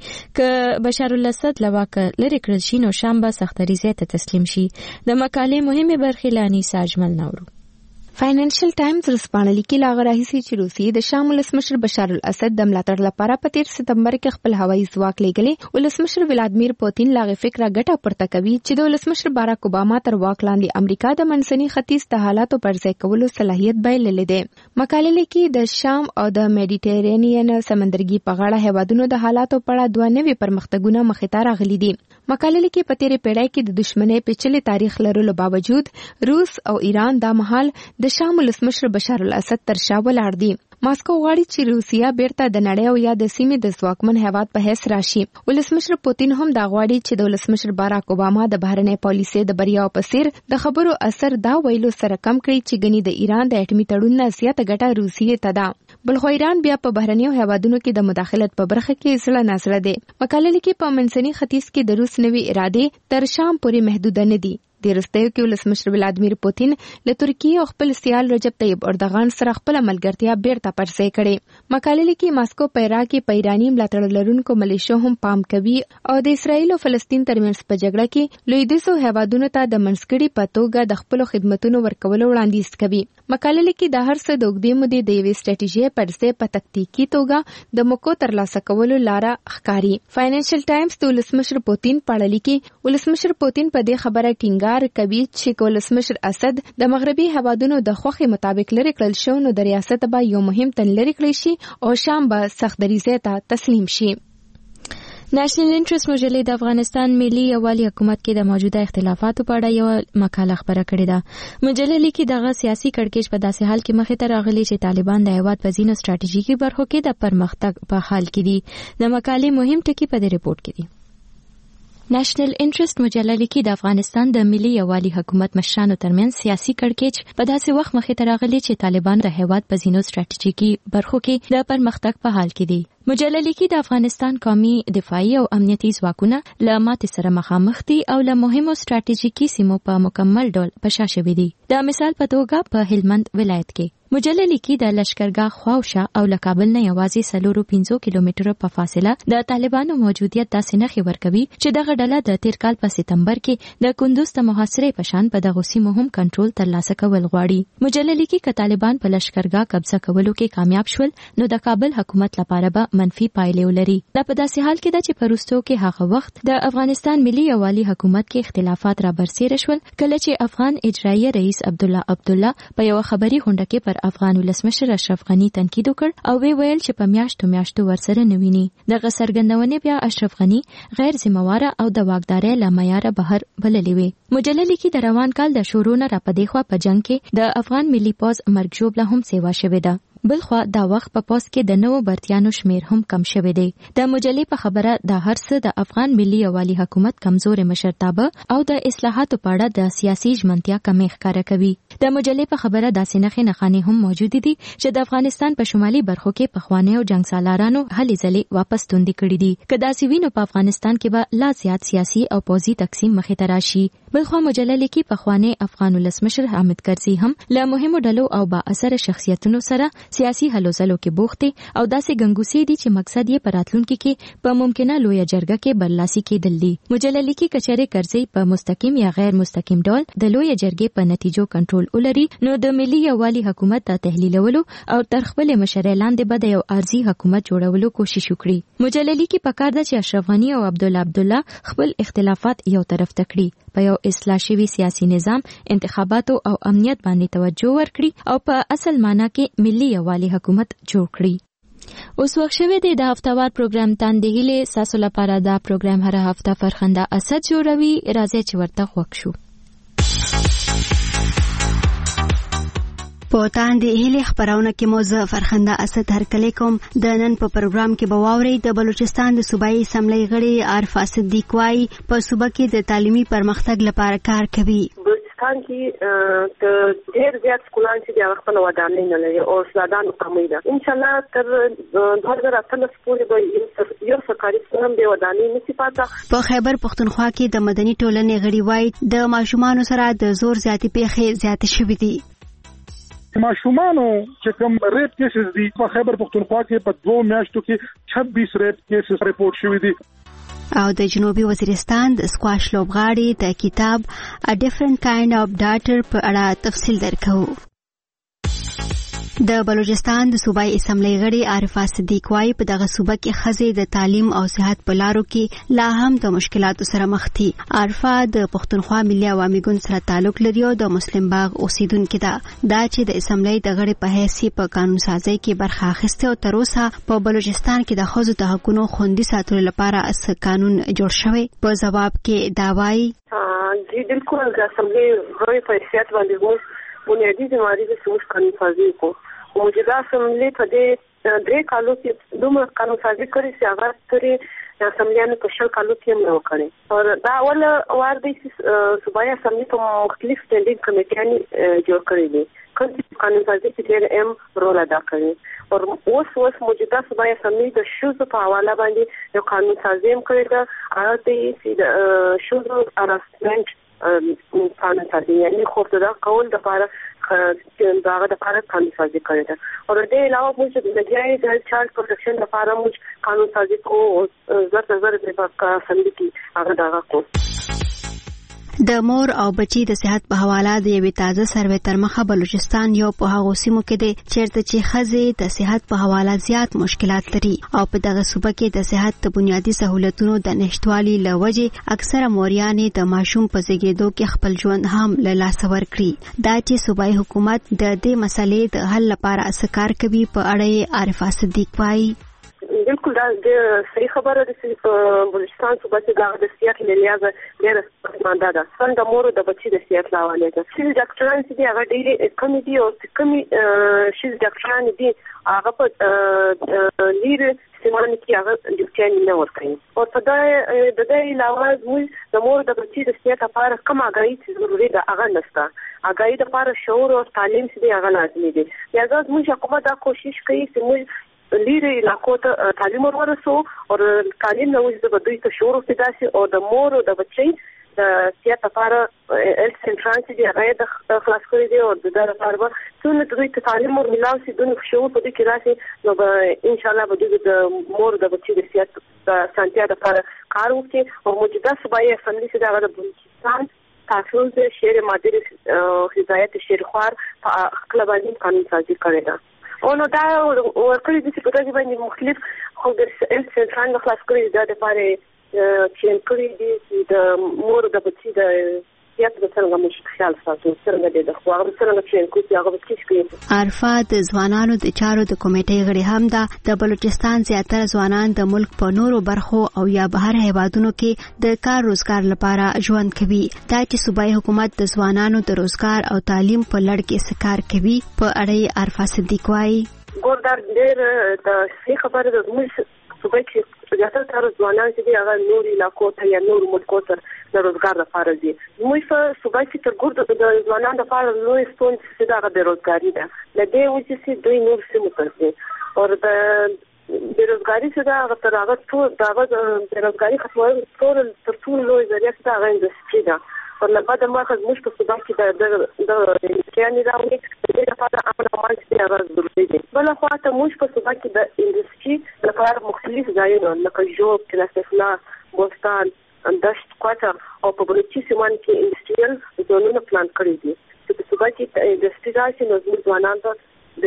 ک بشار الاسد لواک لري کړل شي نو شام به سختریزه ته تسلیم شي. د مقالې مهمه برخې لانی ساجمل نورو. فاینانشل ټایمز رسپانه لیکي لاغه راهیسي چې روسیې د شام ولسمشر بشار الاسد د ملاتړ لپاره په 13 سپتمبر کې خپل هوایي ځواک لېږلی. ولسمشر ولادیمیر پوتین لاغه فکر ګټه پورته کوي چې د ولسمشر باراک اوباما تر واک لاندې امریکا د منځني ختیځ د حالاتو پر ځای کولو صلاحیت بایللې ده. مقاله لیکي د شام او د میډیټرینین سمندرګي په غاړه هیوادونو د حالاتو په اړه دوه نوي پرمختګونه مخې ته راغلي دي. مقاله لیکي په تیرې پیړۍ کې د دښمنۍ پیچلي تاریخ لرلو باوجود روس او ایران دا مهال د شام ولسمشر بشار الاسد تر شا ولاړ دي. ماسکو غواړي چې روسیا بیرته د نړۍ او یا د سیمې د ځواکمن هیواد په حیث راشي. ولسمشر پوتین هم دا غواړي چې د ولسمشر باراک اوباما د بهرنۍ پالیسۍ د بریاو په څیر د خبرو اثر دا ویلو سره کم کړي چې ګنې د ایران د اټومي تړون نه زیاته ګټه روسیې ته ده. بل خو ایران بیا په بهرنیو هیوادونو کې د مداخلت په برخه کې زړه نازړه دی. مقاله لیکي په منځني ختیځ کې د روس نوې ارادې تر شام پورې محدود نه دي. د وروستیو کې ولسمشر ولادیمیر پوتین له ترکیې او خپل سیال رجب طیب اردوغان سره خپل ملګرتیا بیرته پرځای کړې. مقاله لیکي ماسکو په عراق کې په ایرانی ملاتړ لرونکو ملیشو هم پام کوي او د اسرایل او فلسطین ترمنځ په جګړه کې لویدیځو هیوادونو ته د منځګړي په توګه د خپل خدماتو ورکولو وړاندیز کوي. مقاله لیکي د هر څه د اوږدې مودې د یوې سټریټیژي پرځای په تکتیکي توګه د موکو ترلاسه کولو لاره ښکاري. فاینانشل ټایمز د ولسمشر پوتین په اړه لیکي ولسمشر پوتین په دې خبره ټینګار کوي چې ولسمشر اسد د مغربي هیوادونو د خوخي مطابق لري کړل شو نو د ریاست به یو مهم تن لري کړی شي او شام به سخت دریزه ته تسلیم شي. نېشنل انټرست مجلې د افغانستان ملي یووالي حکومت کې د موجوده اختلافاتو په اړه یو مقاله خبره کړې ده. مجلې لیکي دغه سیاسي کړکېچ په داسې حال کې مخې ته راغلی چې طالبان د هیواد په ځینو ستراتیژیکي برخو کې د پرمختګ په حال کې دي. د مقالې مهم ټکي په دې ریپورت کې دي. نېشنل انټرست مجله لیکي د افغانستان د ملي یووالي حکومت مشرانو ترمنځ سیاسي کړکېچ په داسې وخت مخې ته راغلی چې طالبان د هیواد په ځینو ستراتیژیکي برخو کې د پرمختګ په حال کې دي. مجله لیکي د افغانستان قومي دفاعي او امنیتي ځواکونه له ماتې سره مخامخ دي او له مهمو ستراتیژیکي سیمو په مکمل ډول په شا شوي دي. د مثال په توګه په هلمند ولایت کې مجله لیکي د لشکرګاه خواوشا او له کابل نه یوازې 4-5 کیلومتره په فاصله د طالبانو موجودیت داسې نښې ورکوي چې دغه ډله د تیر کال په سپتمبر کې د کندوز ته محاصرې په شان په دغو سیمو هم کنټرول ترلاسه کول غواړي. مجله لیکي که طالبان په لشکرګاه قبضه کولو کې کامیاب شول نو د کابل حکومت لپاره به منفي پایلې ولري. دا په داسې حال کې ده چې په وروستیو کې هغه وخت د افغانستان ملي یووالي حکومت کې اختلافات را برسېره شول کله چې افغان اجرایي رئیس عبدالله په یو خبري غونډه کې پر افغان ولسمشر اشرف غنی تنقید وکړ او ویل چې په میاشتو ورسره نه ویني. دغه څرګندونې بیا اشرف غنی غیر ذمہواره او د واکدارۍ له معیاره بهر بللې وې. مجله لیکي د روان کال د شروع نه را پدې خوا په جنگ کې د افغان ملي پوز مرګ ژوبله هم سیوا شوې ده. بلخوا دا وخت په پوز کې د نوو برتیانو شمیر هم کم شوی دی. د مجلې په خبره د هر څه د افغان ملي یووالي حکومت کمزورې مشرتابه او د اصلاحاتو په اړه د سیاسي ژمنتیا کمی ښکاره کوي. د مجلې په خبره داسې نښې هم موجود دي چې د افغانستان په شمالي برخو کې پخوانیو جنگ سالارانو هلې ځلې واپس توندې کړې دي. که داسې وي نو په افغانستان کې به لا زیات سیاسي او پوځي تقسیم مخې ته راشي. بلخوا مجله لیکي پخوانی افغان ولسمشر حامد کرزي هم له مهمو ډلو او با اثر شخصیتونو سره سیاسي هلو ځلو کې بوخت دي او داسې ګنګوسې دي چې مقصد یې په راتلونکي کې په ممکنه لویه جرګه کې برلاسي کېدل دي. مجله لیکي کچېرې کرزي په مستقیم یا غیر مستقیم ډول د لویه جرګې په نتیجو کنټرول ولري نو د ملي یووالي حکومت د تحلیلولو او تر خپل مشرۍ لاندې به د یو ارزي حکومت جوړولو کوشش وکړي. مجله لیکي پکار ده چې اشرف غني او عبدالله خپل اختلافات یو طرف ته کړي، په یو اصلاح شوی سیاسي نظام، انتخاباتو او امنیت باندې توجه ورکړي او په اصل معنی کې ملي یووالي حکومت جوړ کړي. اوس وخت شوی دی د هفتهوار پروګرام تاندې هیله ساسو لپاره دا پروګرام هر هفته فرخنده اسد جوړوي. راځي چې ورته خوښ شو. په تاندې هیله خبرونه کې موزه فرخنده اسد هرکلی کوم. د نن په پروګرام کې به واوري د بلوچستان د صوبایي اسمبلی غړي عارفه صدیق وايي په صوبه کې د تعلیمي پرمختګ لپاره کار کوي. بلوچستان کې د ډېر زیات سکولان چې د خپل ودانۍ نه لري او استادانو کمی ده. ان شاء الله تر 2018 پورې به یو سرکاري سکول هم د ودانۍ نشي پاته. په خیبر پختونخوا کې د مدني ټولنې غړي وايي د ماشومان سره د زور زیاتې پیښې زیات شوې دي. ماشومانو چې کوم ریپ کیسز دي په خیبر پختونخوا کې په 2 میاشتو کې 26 ریپ کیسز ریپورت شوي دي. او د جنوبي وزیرستان د سکواش لوبغاړي د کتاب A Different Kind of Daughter په اړه تفصیل درکو. د بلوچستان د صوبایي اسمبلی غړي عارفه صدیق وايي په دغه صوبه کې ښځې د تعلیم او صحت په لارو کې لا هم د مشکلاتو سره مخ دي. عارفه د پښتونخوا ملي عوامي ګوند سره تعلق لري او د مسلم باغ اوسیدونکې ده. دا چې د اسمبلی د غړي په حیث په قانون سازي کې برخه اخیسته او تر اوسه په بلوچستان کې د ښځو د حقوقو خوندي ساتلو لپاره اس قانون جوړ شوی. په جواب کې دا وايي جی بالکل د اسمبلی غړي په حیثیت باندې موږ بنیادی ذمہواری د سوچ قانون سازي کو موجوده اسمبلی په دې 3 کالو کې دومره قانون سازي کړې چې هغه ترې اسمبلیانو په 10 کالو کې هم نه وکړي. او دا اول وار دی چې صوبایي اسمبلی په مختلف سټینډینګ کمیټیانې جوړ کړې دي کوم قانون سازي کې ډېر اهم رول ادا کوي. او اوس موجوده صوبایي اسمبلی د شوزو په حواله باندې یو قانون سازي هم کړی ده. هغه دی چې د شوزو هراسمنټ قانون سازي یعنی خوددا کول د لپاره داغه د لپاره قانون سازي کړی ده. او د دې علاوه موږ د جای د چایلډ پروټیکشن لپاره موږ قانون سازي کو زر د اسمبلی کې هغه داغه کو. د مور او بچی د صحت په حواله د یوې تازه سروې تر مخه بلوچستان یو په هغو سیمو کې دی چیرته چې ښځې د صحت په حواله زیات مشکلات لري او په دغه صوبه کې د صحت د بنیادي سہولتونو د نشټوالي له وجې اکثره موریانې د ماشوم په زیږېدو کې خپل ژوند هم له لاسه ورکړي. دا چې صوبایي حکومت د دې مسلې د حل لپاره څه کار کوي په اړه یې عارفه صدیق وايي. بالکل دا د صحیح خبره ده چې په بلوچستان صوبه کې د صحت له لحاظه ډېره ستونزمنده ده. څنګه د مور او د بچي د صحت له حوالې ده چې ډاکټران چې دي هغه ډېرې کمې دي او کمې چې ډاکټران دي هغه په لرې سیمانو کې هغه ډاکټران نه ورکوي. او په د دې علاوه موږ د مور او د بچي د صحت لپاره کوم اګایي چې ضروري ده هغه نشته. اګایي د لپاره شعور او تعلیم چې هغه لازمي دي. لہذا موږ حکومت دا کوشش کوي چې موږ لیرې علاقو ته تعلیم ورسو او تعلیم نه وځي د دوی ته شعور پیدا شي او د مور او د بچي د صحت لپاره هیلث سنټران چې هغه د خلاص کړی دی او د دا لپاره به څنګه د دوی ته تعلیم ورملاو شي د شعور په دې کې راشي نو به ان شاء الله به د مور او د بچي د صحت سانتیا لپاره کار وکړي. او موجوده صوبایي اسمبلی چې د بلوچستان تاسو د شهر مادر هدایت شهرخوار په خپل باندې قانون سازي کړی ده. او نو دا ورکړي دي چې په دغه باندې مختلف خو د انسان د خلاص کړي د لپاره چې کړي دي چې د مور د بچي د صحت د څنګه مش خیال ساتو څنګه د خو هغه څنګه چې کوم هغه بچي کوي. عارفه د ځوانانو د چارو د کمیټې غړي هم ده. د بلوچستان زیاتره ځوانان د ملک په نورو برخو او یا بهر هیوادونو کې د کار روزګار لپاره ژوند کوي. دا چې صوبایي حکومت د ځوانانو د روزګار او تعلیم په لړ کې سکار کوي په اړه عارفه صدیق وايي. ګوردار ډېر د صحیح خبره ده. موږ صوبایي کې زیاتره ځوانان چې هغه نور علاقو ته یا نور ملکو ته د روزګار لپاره دي. موږ په صوبایي کې تر ګورد د ځوانانو لپاره لوی ستونزه چې هغه بیروزګاري ده. د دې وجې چې دوی نور سیمو ته ځي او د بیروزګاري چې هغه تر هغه ټول د بیروزګاري ختمول تر ټولو لوی ذریعہ چې هغه اندستري ده. ولبعد ما موږ په صوبه کې د انډستریانې راوړي د دې لپاره امن او امان چې هغه ضروري دي. بل خو ته موږ په صوبه کې د انډستری لپاره مختلف ځایونه لکه جوب، کلاسفلا، بوستان، دشت، کوټه او په بلوچي سیمه کې انډستریال زونونه پلان کړی دي چې په صوبه کې انډستری راشي نو زموږ ځوانان ته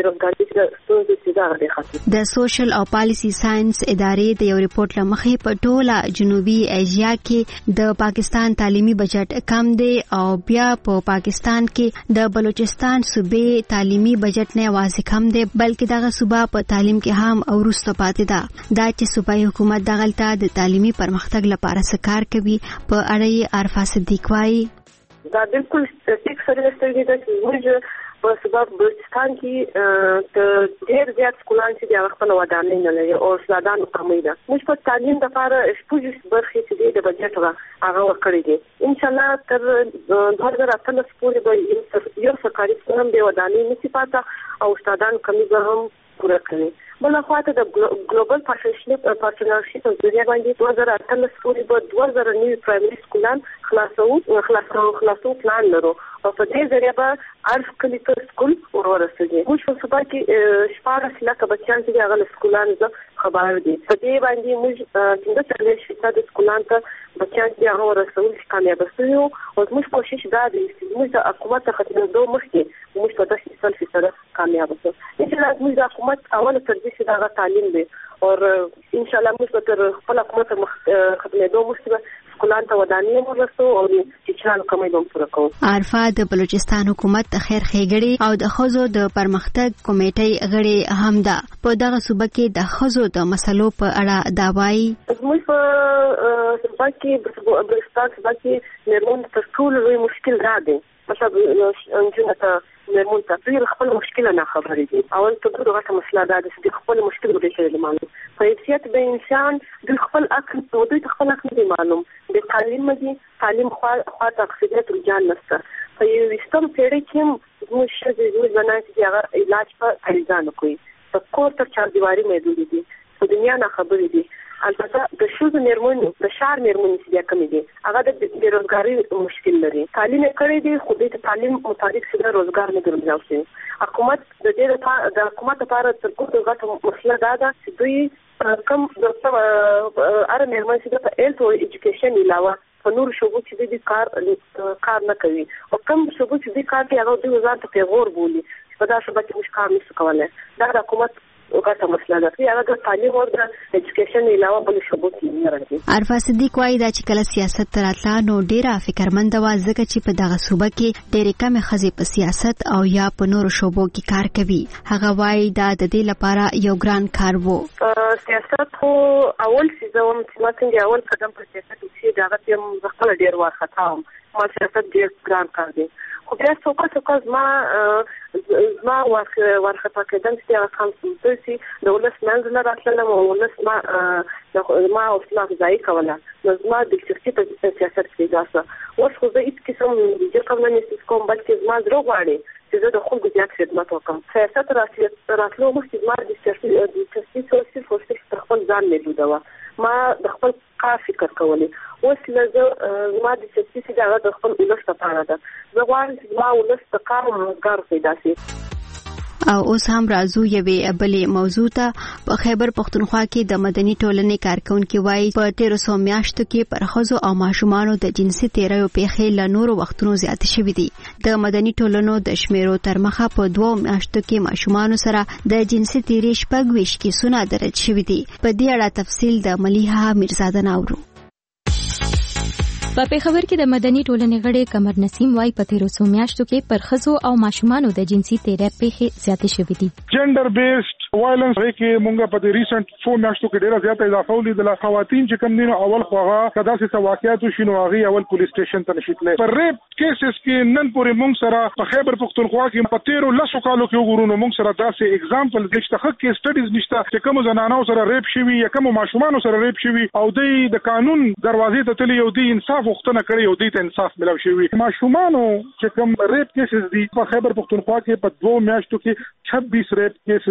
د سوشل او پالیسی ساينس ادارې د یو ریپورت لمخې په ټوله جنوبي ایشیا کې د پاکستان تعلیمي بجټ کم دی او بیا په پاکستان کې د بلوچستان صوبې تعلیمي بجټ نه واضح کم دی بلکې دغه صوبه په تعلیم کې هم ورسته پاتې ده. دا چې صوبایي حکومت دغلته د تعلیمي پرمختګ لپاره څه کار کوي په اړه یې عارفه صدیق وایي. دا بالکل ټیک سره ستړي ده چې موږ په سبب بلوچستان کې د ډېر زیات سکولان چې د خپل ودانۍ نه لري او استادانو کمی ده. موږ په تعلیم لپاره شپږ برخې چې د بجټ هغه ورکړي دي. ان شاء الله تر 2018 پورې به یو سرکاري سکول هم د ودانۍ نشي پاتې او استادانو کمی به هم پوره کړي. بل خواته د ګلوبل پارټنرشپ په ذریعہ باندې 2018 پورې به 2000 نوي پرایمري سکولان خلاصو پلان لرو او په دې ذریعہ به الف کلیته سکول ورسېږي. موږ په صوبه کې 14 لک بچیان چې هغه سکولان زه خبر دي. په دې باندې موږ څنګه د سکولان ته بچیان چې هغه ورسول کامیاب شوي او موږ کوشش دا دی چې موږ د حکومت ختمېدو مخکې موږ په 10% کامیاب شو. ان شاء الله موږ د حکومت اوله ترجیح دا تعلیم دی او ان شاء الله موږ تر خپل حکومت ختمېدو مخکې سکولان ته ودانۍ ورسو او چې چانو کمی به پوره کوو. عارفه د بلوچستان حکومت د خیر ښېګړې او د ښځو د پرمختګ کمیټې غړې هم ده. په دغه صوبه کې د ښځو د مسلو په اړه دا وایي. موږ په صوبه کې بلوچستان صوبه کې میرمن تر ټولو لوی مشکل دا دی مطلب انجونه ته میرمن ته ډېر خپل مشکل نه خبرې دي. اول ته ټولو غټه مسله دا ده چې خپل مشکل ورته معلوم په حیثیت د انسان د خپل عقل په دوی خپل عقل دی معلوم د تعلیم مدي تعلیم خواته اکثریت رجال نشته. په یو وستم پیړۍ کې موږ شې بنای چې هغه علاج په اړیزان کوي په کور تر چار دیواري محدود دي په دنیا نه خبرې دي. البته د شوز میرمنو د شهر میرمنو چې کمی دي هغه د بیروزګاری مشکل لري. تعلیم کړي دي خو د تعلیم مطابق څنګه روزګار نه ګرځاو شي. حکومت د دې د حکومت لپاره تر کومه غټه مسله ده چې دوی کوم د اره میرمن چې د هیلث او ایجوکیشن علاوه په نور شوبو چې د کار نه کوي او کوم شوبو چې د کار کې هغه د وزارت په غور بولی په دا شوبه کې مش کار نشي کولای. دا د حکومت وګټه مسله ده چې هغه د تعلیم او د ایجوکیشن علاوه بل شوبو کې نه راځي. عارفه صدیق وایي دا چې کله سیاست تراتلا نو ډیره فکرمند و ځکه چې په دغه صوبه کې ډېرې کمې ښځې په سیاست او یا په نورو شوبو کې کار کوي. هغه وایي دا د دې لپاره یو ګران کار وو. سیاست خو اول سیزوم چې څنګه اول قدم په سیاست کې دا غوښتم خپل ډیر ورخته ما سیاست ډیر ګران کار دی. خو بیا څوک زما ورخته کېدم چې هغه خام سمتسي د ولس منځ نه راتلم او ولس ما اوسلا ځای کوله نو زما د شخصي په سیاست کې داسه اوس خو زه هیڅ قسم د کوم نه نشم کوم بلکې زما زړه غواړي چې زه د خلکو زیات خدمت وکړم. سیاست راتلو مخکې زما د شخصي سیاسي فرصت تر خپل ځان محدوده وه. ما د خپل کار فکر کولی. اوس زما د شخصي سیاسي د خپل ولس لپاره ده. زه غواړم چې زما ولس د کار او روزګار پیدا شي. او اوس هم راځو یوې بلې موضوع ته. په خیبر پښتونخوا کې د مدني ټولنې کارکونکي وایي په 1300 میاشتو کې پر ښځو او ماشومانو د جنسي تیریو پیښې له نورو وختونو زیاتې شوې دي. د مدني ټولنو د شمیرو تر مخه په 2 میاشتو کې ماشومانو سره د جنسي تیری 26 کیسونه درج شوي دي. په دې اړه تفصیل د ملیحه میرزاده ناورو. په پیښور کې د مدني ټولنې غړي قمر نسیم وايي په 1300 میاشتو کې پر ښځو او ماشومانو د جنسي تیری پیښې زیاتې شوې دي. جندر بیسډ وایلنس کې مونږه په ریسنت 4 میاشتو کې ډیره زیاته اضافه ولیدل. خواتین چې کوم دینو اول خوغه کدا څه واقعیت شنو هغه اول پولیس سټیشن ته نشیتله. پر ریپ کیسز کې نن پورې مونږ سره په خیبر پښتونخوا کې په 13 کالو کې وګورو مونږ سره داسې اگزامپل نشته کې سټډیز نشته چې کوم زنانو سره ریپ شوی یا کوم ماشومانو سره ریپ شوی او د قانون دروازې ته تللی او د انصاف وختونه کړی او د انصاف ملو شوی. ماشومانو چې کوم ریپ کیسز دي په خیبر پښتونخوا کې په 2 میاشتو کې 26 ریپ کیسز ریپورت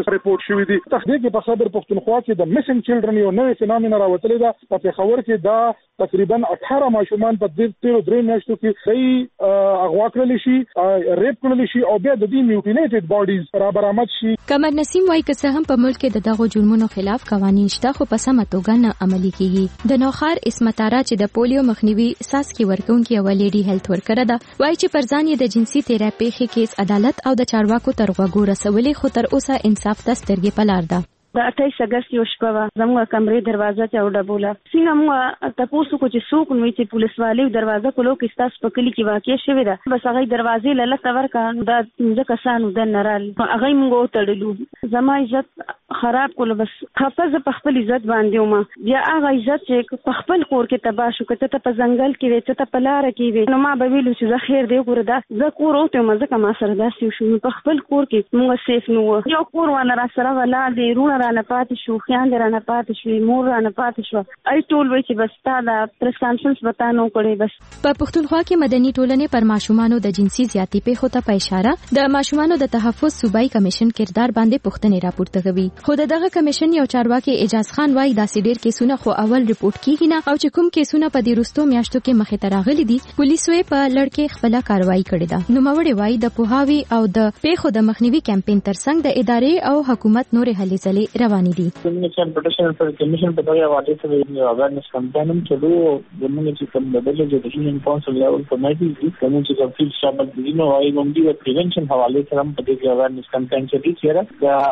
شوې دي. تخدې کې په خبر پښتونخوا کې د میسنګ چلډرن یو نوې فینامنا راوتلې ده. په پېښور کې دا تقریبا 18 ماشومان په 13 میاشتو کې اغوا کړل شي، ریپ کړل شي او بیا د دې میوټیلیټډ باډیز برآمد شي. قمر نسیم وايي که څه هم په ملک کې د دغو جرمونو خلاف قوانین شته خو په سمه توګه نه عملي کیږي. د نوخار اسمتاره چې د پولیو مخنیوي ساسکي ورکونکي او لیډي هیلث ورکره ده وايي چې پر ځان یې د جنسي تیراپي کیس عدالت او د چارواکو تر غوږو رسولې خو تر اوسه انصاف ته سترګې په لار ده. د 28 اگست یو شپه زموږ کمرې دروازه ته وډبوله. څنګه موږ تاسو کو چې څوک نوې چې پولیس والي دروازه کولو کې تاسو په کلی کې واقع شوی ده، بس هغه دروازې لاله تور کا دا څنګه کسانو د نرال هغه موږ تړلو. زما عزت خراب کول، بس حافظ په خپل عزت باندې ومه بیا هغه عزت چې په خپل کور کې تباہ شو، کته ته په ځنګل کې وې ته په لار کې وې نو ما به ویلو چې زه خیر دی ګوره دا زه کور اوته مزه کما سره داسې شو. په خپل کور کې موږ سیف نو یو کور ونه را سره ولا دی رونه را نه پاتې شو، خیان را نه پاتې شو، مور را نه پاتې شو. ای ټول وای چې بس تا دا پرسکانسنس بتانو کړي. بس په پښتونخوا کې مدني ټولنې پر ماشومانو د جنسي زیاتې پیښو ته په اشاره د ماشومانو د تحفظ صوبایي کمیشن کردار باندې پوښتنې راپورته کوي. خو دغه کمیشن یو چارواکي اجاز خان وايي داسې ډېر کیسونه خو اول ریپورت کیږي نه او چې کوم کیسونه په دې وروستو میاشتو کې مخې ته راغلي دي پولیسو یې په لړکې خپل کاروایی کړې ده. نوموړي وايي د پوهاوي او د پیښو د مخنیوي کمپاین ترڅنګ د ادارې او حکومت نورې هلې ځلې روانې دي. پټیشن پر کمیشن په دغه واده سره یو اویرنس کمپاین هم چلو زموږ چې کوم د بل ایجوکیشن کونسل لیول کمیټي دي کوم چې کوم فیلډ شامل دي نو وايي موږ د پریونشن حواله سره هم په دې اویرنس کمپاین کې دي چې دا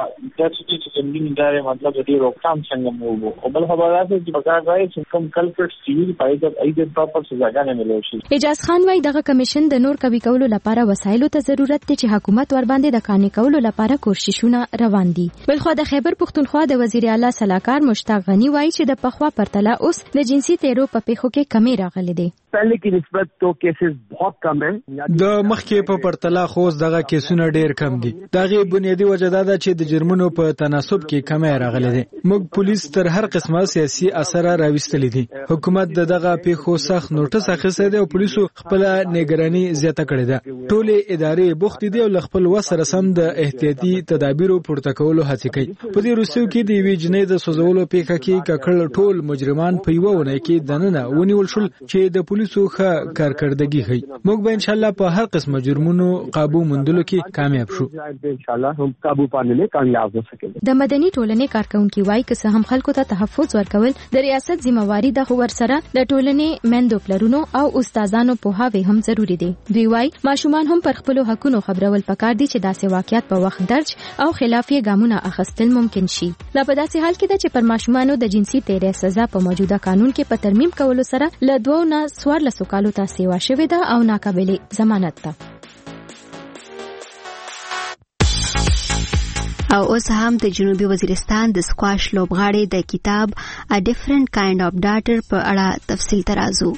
چې کوم دي دا مطلب دې روکثام څنګه مو او بل خبرات چې بګار راځي چې کوم کلپریټ سیویل پایډ ایډ پراپر سزاګانې ملوي شي. اجاز خان وايي دغه کمیشن د نور کوي کولو لپاره وسایلو ته ضرورت دی چې حکومت ور باندې د قانوني کولو لپاره کوششونه روان دي. بلخو د خیبر پښتونخوا د وزیر اعلی سلاکار مشتاق غنی وايي چې د پخوا پرتله اوس د جنسي تیرو په پیښو کې کمی راغلي دي. पहले की निस्बत तो केसेस बहुत कम है. د مخکې په پرتله خو دغه کیسونه ډیر کم دي. دغه بنیادی وجه دا ده چې د جرمونو په تناسب کې کمی راغلي دي. موږ پولیس تر هر قسمه سیاسي اثر راوستلې دي. حکومت دغه پیښو سخت نوټس اخیستی دی او پولیسو خپل نگراني زیاته کړې ده. ټولې ادارې بوخت دي او خپل وسره سم د احتیاطي تدابیرو پورته کولو هڅه کوي. په دې روسو کې د وی جنې د سوزولو پیښه کې ککړ ټول مجرمان په یو ونه کې دننه ونیول شول چې د پولیسو ښه کارکردګي کوي. موږ به ان شاء الله په هر قسمه جرمونو قابو موندلو کې کامیاب شو. ان شاء الله هم قابو پاندلې کامیاب وسکل. د مدني ټولنې کارکونکو وايي که څه هم خلکو ته تحفظ ورکول د ریاست ذمہواری د خو ورسره د ټولنې مندو پلرونو او استادانو په هاوی هم ضروری دي. دوی وايي ماشومان هم پر خپل حقونو خبرول پکار دي چې داسې واقعیت په وخت درج او خلافي ګامونه اخیستل ممکن شي. لا په داسې حال کې چې پر ماشومانو د جنسي تیرې سزا په موجوده قانون کې په ترمیم کولو سره له 2 نه 14 کالو ته سیوا شوې ده او ناقابل ضمانت ده. او اوس هم د جنوبي وزیرستان د سکواش لوبغاړي د کتاب A Different Kind of Daughter په اړه تفصیل ترازو.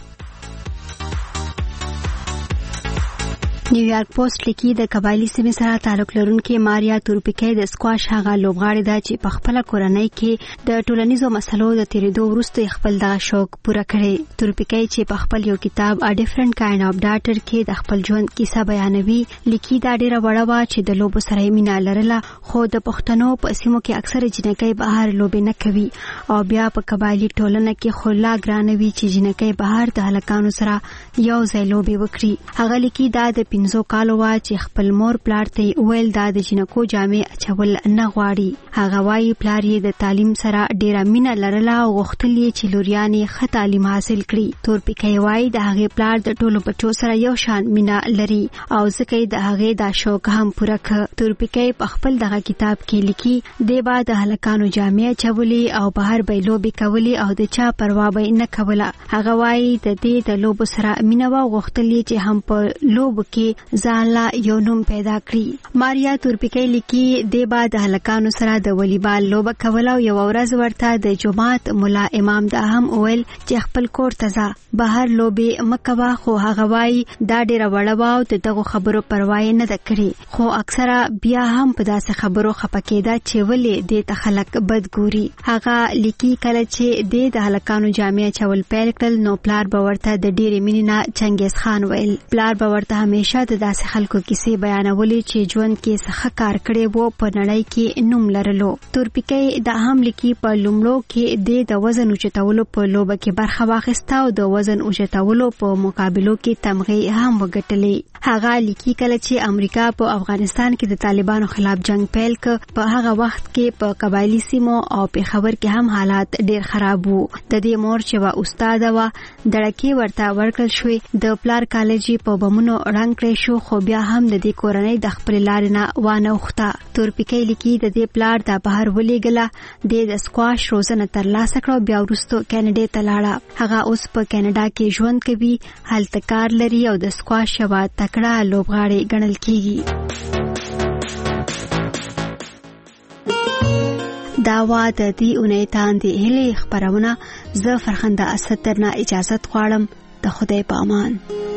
نیویارک پوسټ لیکي د قبایلی سیمې سره تعلق لرونکي ماریا تورپیکي د سکواش هغه لوبغاړي ده چې په خپل کورنۍ کې د ټولنیزو مسلو د تیریدو وروسته خپل دغه شوق پوره کړي. تورپیکي چې په خپل یو کتاب A Different Kind of Daughter کې د خپل ژوند کیسه بیانوي لیکي دا ډیره وړه وه چې د لوبو سره یې مینه لرله خو د پښتنو په سیمو کې اکثره جنکۍ بهر لوبې نه کوي او بیا په قبایلی ټولنه کې خو لا ګرانوي چې جنکۍ بهر د هلکانو سره یو ځای لوبې وکړي. هغه لیکي دا د 15 کالو وا چې خپل مور پلار ته ویل دا د جنکو جامې اچول نه غواړي. هغه وايي پلار یې د تعلیم سره ډیره مینه لرله او غوښتل یې چې لوریانې ښه تعلیم حاصل کړي. تورپیکي وايي د هغې پلار د ټولو بچو سره یو شان مینه لري او ځکه یې د هغې دا شوق هم پوره کړ. تورپیکي په خپل دغه کتاب کې لیکي دی به د هلکانو جامې اچولې او بهر به لوبې کولې او د چا پروا به نه کوله. هغه وايي د دې د لوبو سره مینه وه غوښتل یې چې هم په لوبو کې ځانله یو نوم پیدا کړي. ماریا تورپیکي لیکي دی به د هلکانو سره د والیبال لوبه کوله او یو ورځ ورته د جماعت ملا امام دا هم ویل چې خپل کور ته ځه بهر لوبې مه کوه خو هغه وايي دا ډیره وړه وه او د دغو خبرو پروا یې نه ده کړې خو اکثره بیا هم په داسې خبرو خفه کېده چې ولې دې ته خلک بد ګوري. هغه لیکي کله چې دې د هلکانو جامې اچول پیل کړل نو پلار به ورته د ډیرې مینې نه چنګیز خان ویل. پلار به ورته همیشه همیشه د داسې خلکو کیسې بیانولې چې ژوند کې څه کار کړی وو په نړۍ کې نوم لرلو. تورپیکۍ دا هم لیکي په لومړو کې د وزن اوچتولو په لوبه کې برخه واخیسته او د وزن اوچتولو په مقابلو کې تمغې هم وګټلې. هغه لیکي کله چې امریکا په افغانستان کې د طالبانو خلاف جنگ پیل ک په هغه وخت کې په قبایلی سیمو او په خبر کې هم حالات ډیر خراب وو. د دې مور چې وا استاد وا دړکې ورته ورکړل شوې، د پلار کالج په بمونو رنگ کړی شو، خو بیا هم د دې کورنۍ د خپل لارې نه وانه وخته. تورپیکۍ لیکي د دې پلار د بهر ولېګله د سکواش روزنه ترلاسه کړو، بیا وروسته کینیډا ته لاړه. هغه اوس په کینیډا کې ژوند کوي، هلته کار لري او د سکواش یوه تکړه لوبغاړې ګڼل کیږي. دا وا د دې اونۍ تاندې هلې خبرونه. زه فرخنده اسد درنه اجازت غواړم. د خدای په امان.